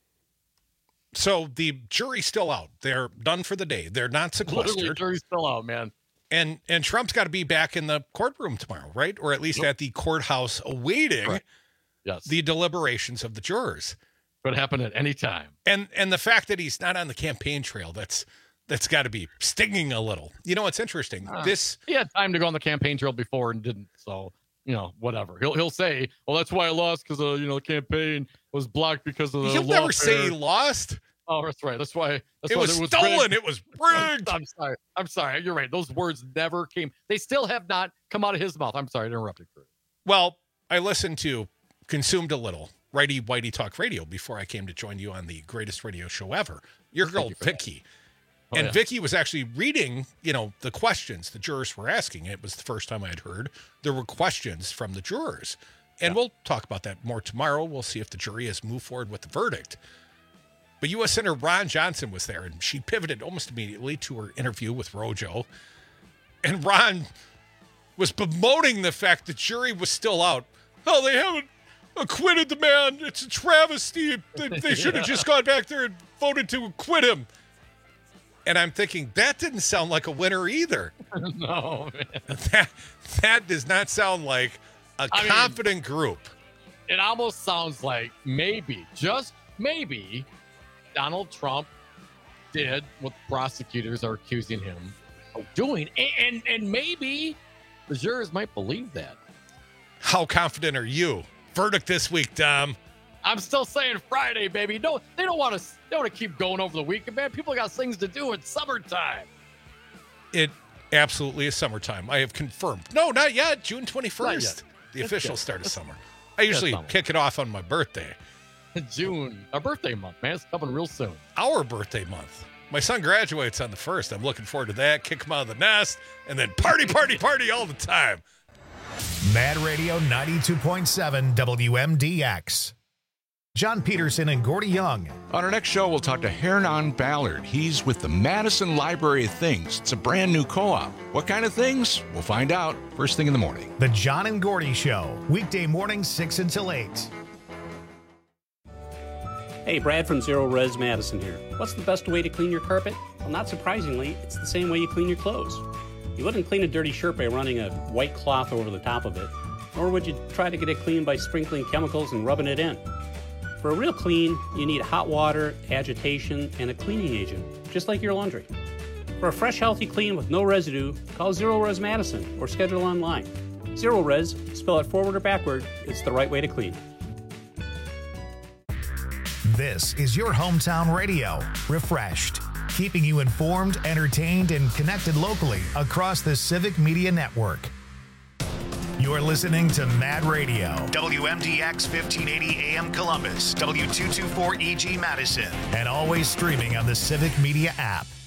So the jury's still out. They're done for the day. They're not sequestered. Literally, jury's still out, man. And and Trump's got to be back in the courtroom tomorrow, right? Or at least Nope. at the courthouse awaiting Correct. Yes. the deliberations of the jurors. Could happen at any time. And and the fact that he's not on the campaign trail, that's that's got to be stinging a little. You know, it's interesting. Uh, this he had time to go on the campaign trail before and didn't. So, you know, whatever. He'll he'll say, well, that's why I lost because uh, you know, the campaign was blocked because of the he'll lawfare. never say he lost. Oh, that's right. That's why. That's It why was it was stolen. rigged. It was rigged. I'm sorry. I'm sorry. You're right. Those words never came. They still have not come out of his mouth. I'm sorry to interrupt you. Well, I listened to, consumed a little Righty Whitey Talk Radio before I came to join you on the greatest radio show ever. Your girl, you Vicky. Oh, and yeah. Vicky was actually reading, you know, the questions the jurors were asking. It was the first time I had heard there were questions from the jurors. And we'll talk about that more tomorrow. We'll see if the jury has moved forward with the verdict. But U S Senator Ron Johnson was there, and she pivoted almost immediately to her interview with Rojo. And Ron was bemoaning the fact the jury was still out. Oh, they haven't acquitted the man. It's a travesty. They, they should have just gone back there and voted to acquit him. And I'm thinking, that didn't sound like a winner either. No, man. That, that does not sound like a I mean, confident group. It almost sounds like maybe, just maybe, Donald Trump did what prosecutors are accusing him of doing. And, and, and maybe the jurors might believe that. How confident are you? Verdict this week, Dom. I'm still saying Friday, baby. No, they don't want to. They want to keep going over the weekend, man. People got things to do. It's summertime. It absolutely is summertime. I have confirmed. No, not yet. June twenty-first. Not yet. The It's official good. start of It's- summer. I usually summer. kick it off on my birthday. June, our birthday month, man. It's coming real soon. Our birthday month. My son graduates on the first. I'm looking forward to that. Kick him out of the nest, and then party, party, party all the time. Mad Radio ninety-two point seven W M D X. John Peterson and Gordy Young. On our next show, we'll talk to Hernan Ballard. He's with the Madison Library of Things. It's a brand new co-op. What kind of things? We'll find out first thing in the morning. The John and Gordy Show. Weekday mornings six until eight. Hey, Brad from Zero Res Madison here. What's the best way to clean your carpet? Well, not surprisingly, it's the same way you clean your clothes. You wouldn't clean a dirty shirt by running a white cloth over the top of it, nor would you try to get it clean by sprinkling chemicals and rubbing it in. For a real clean, you need hot water, agitation, and a cleaning agent, just like your laundry. For a fresh, healthy clean with no residue, call Zero Res Madison or schedule online. Zero Res, spell it forward or backward, it's the right way to clean. This is your hometown radio, Refreshed, keeping you informed, entertained, and connected locally across the Civic Media Network. You're listening to Mad Radio, W M D X fifteen eighty A M Columbus, W two twenty-four E G Madison, and always streaming on the Civic Media app.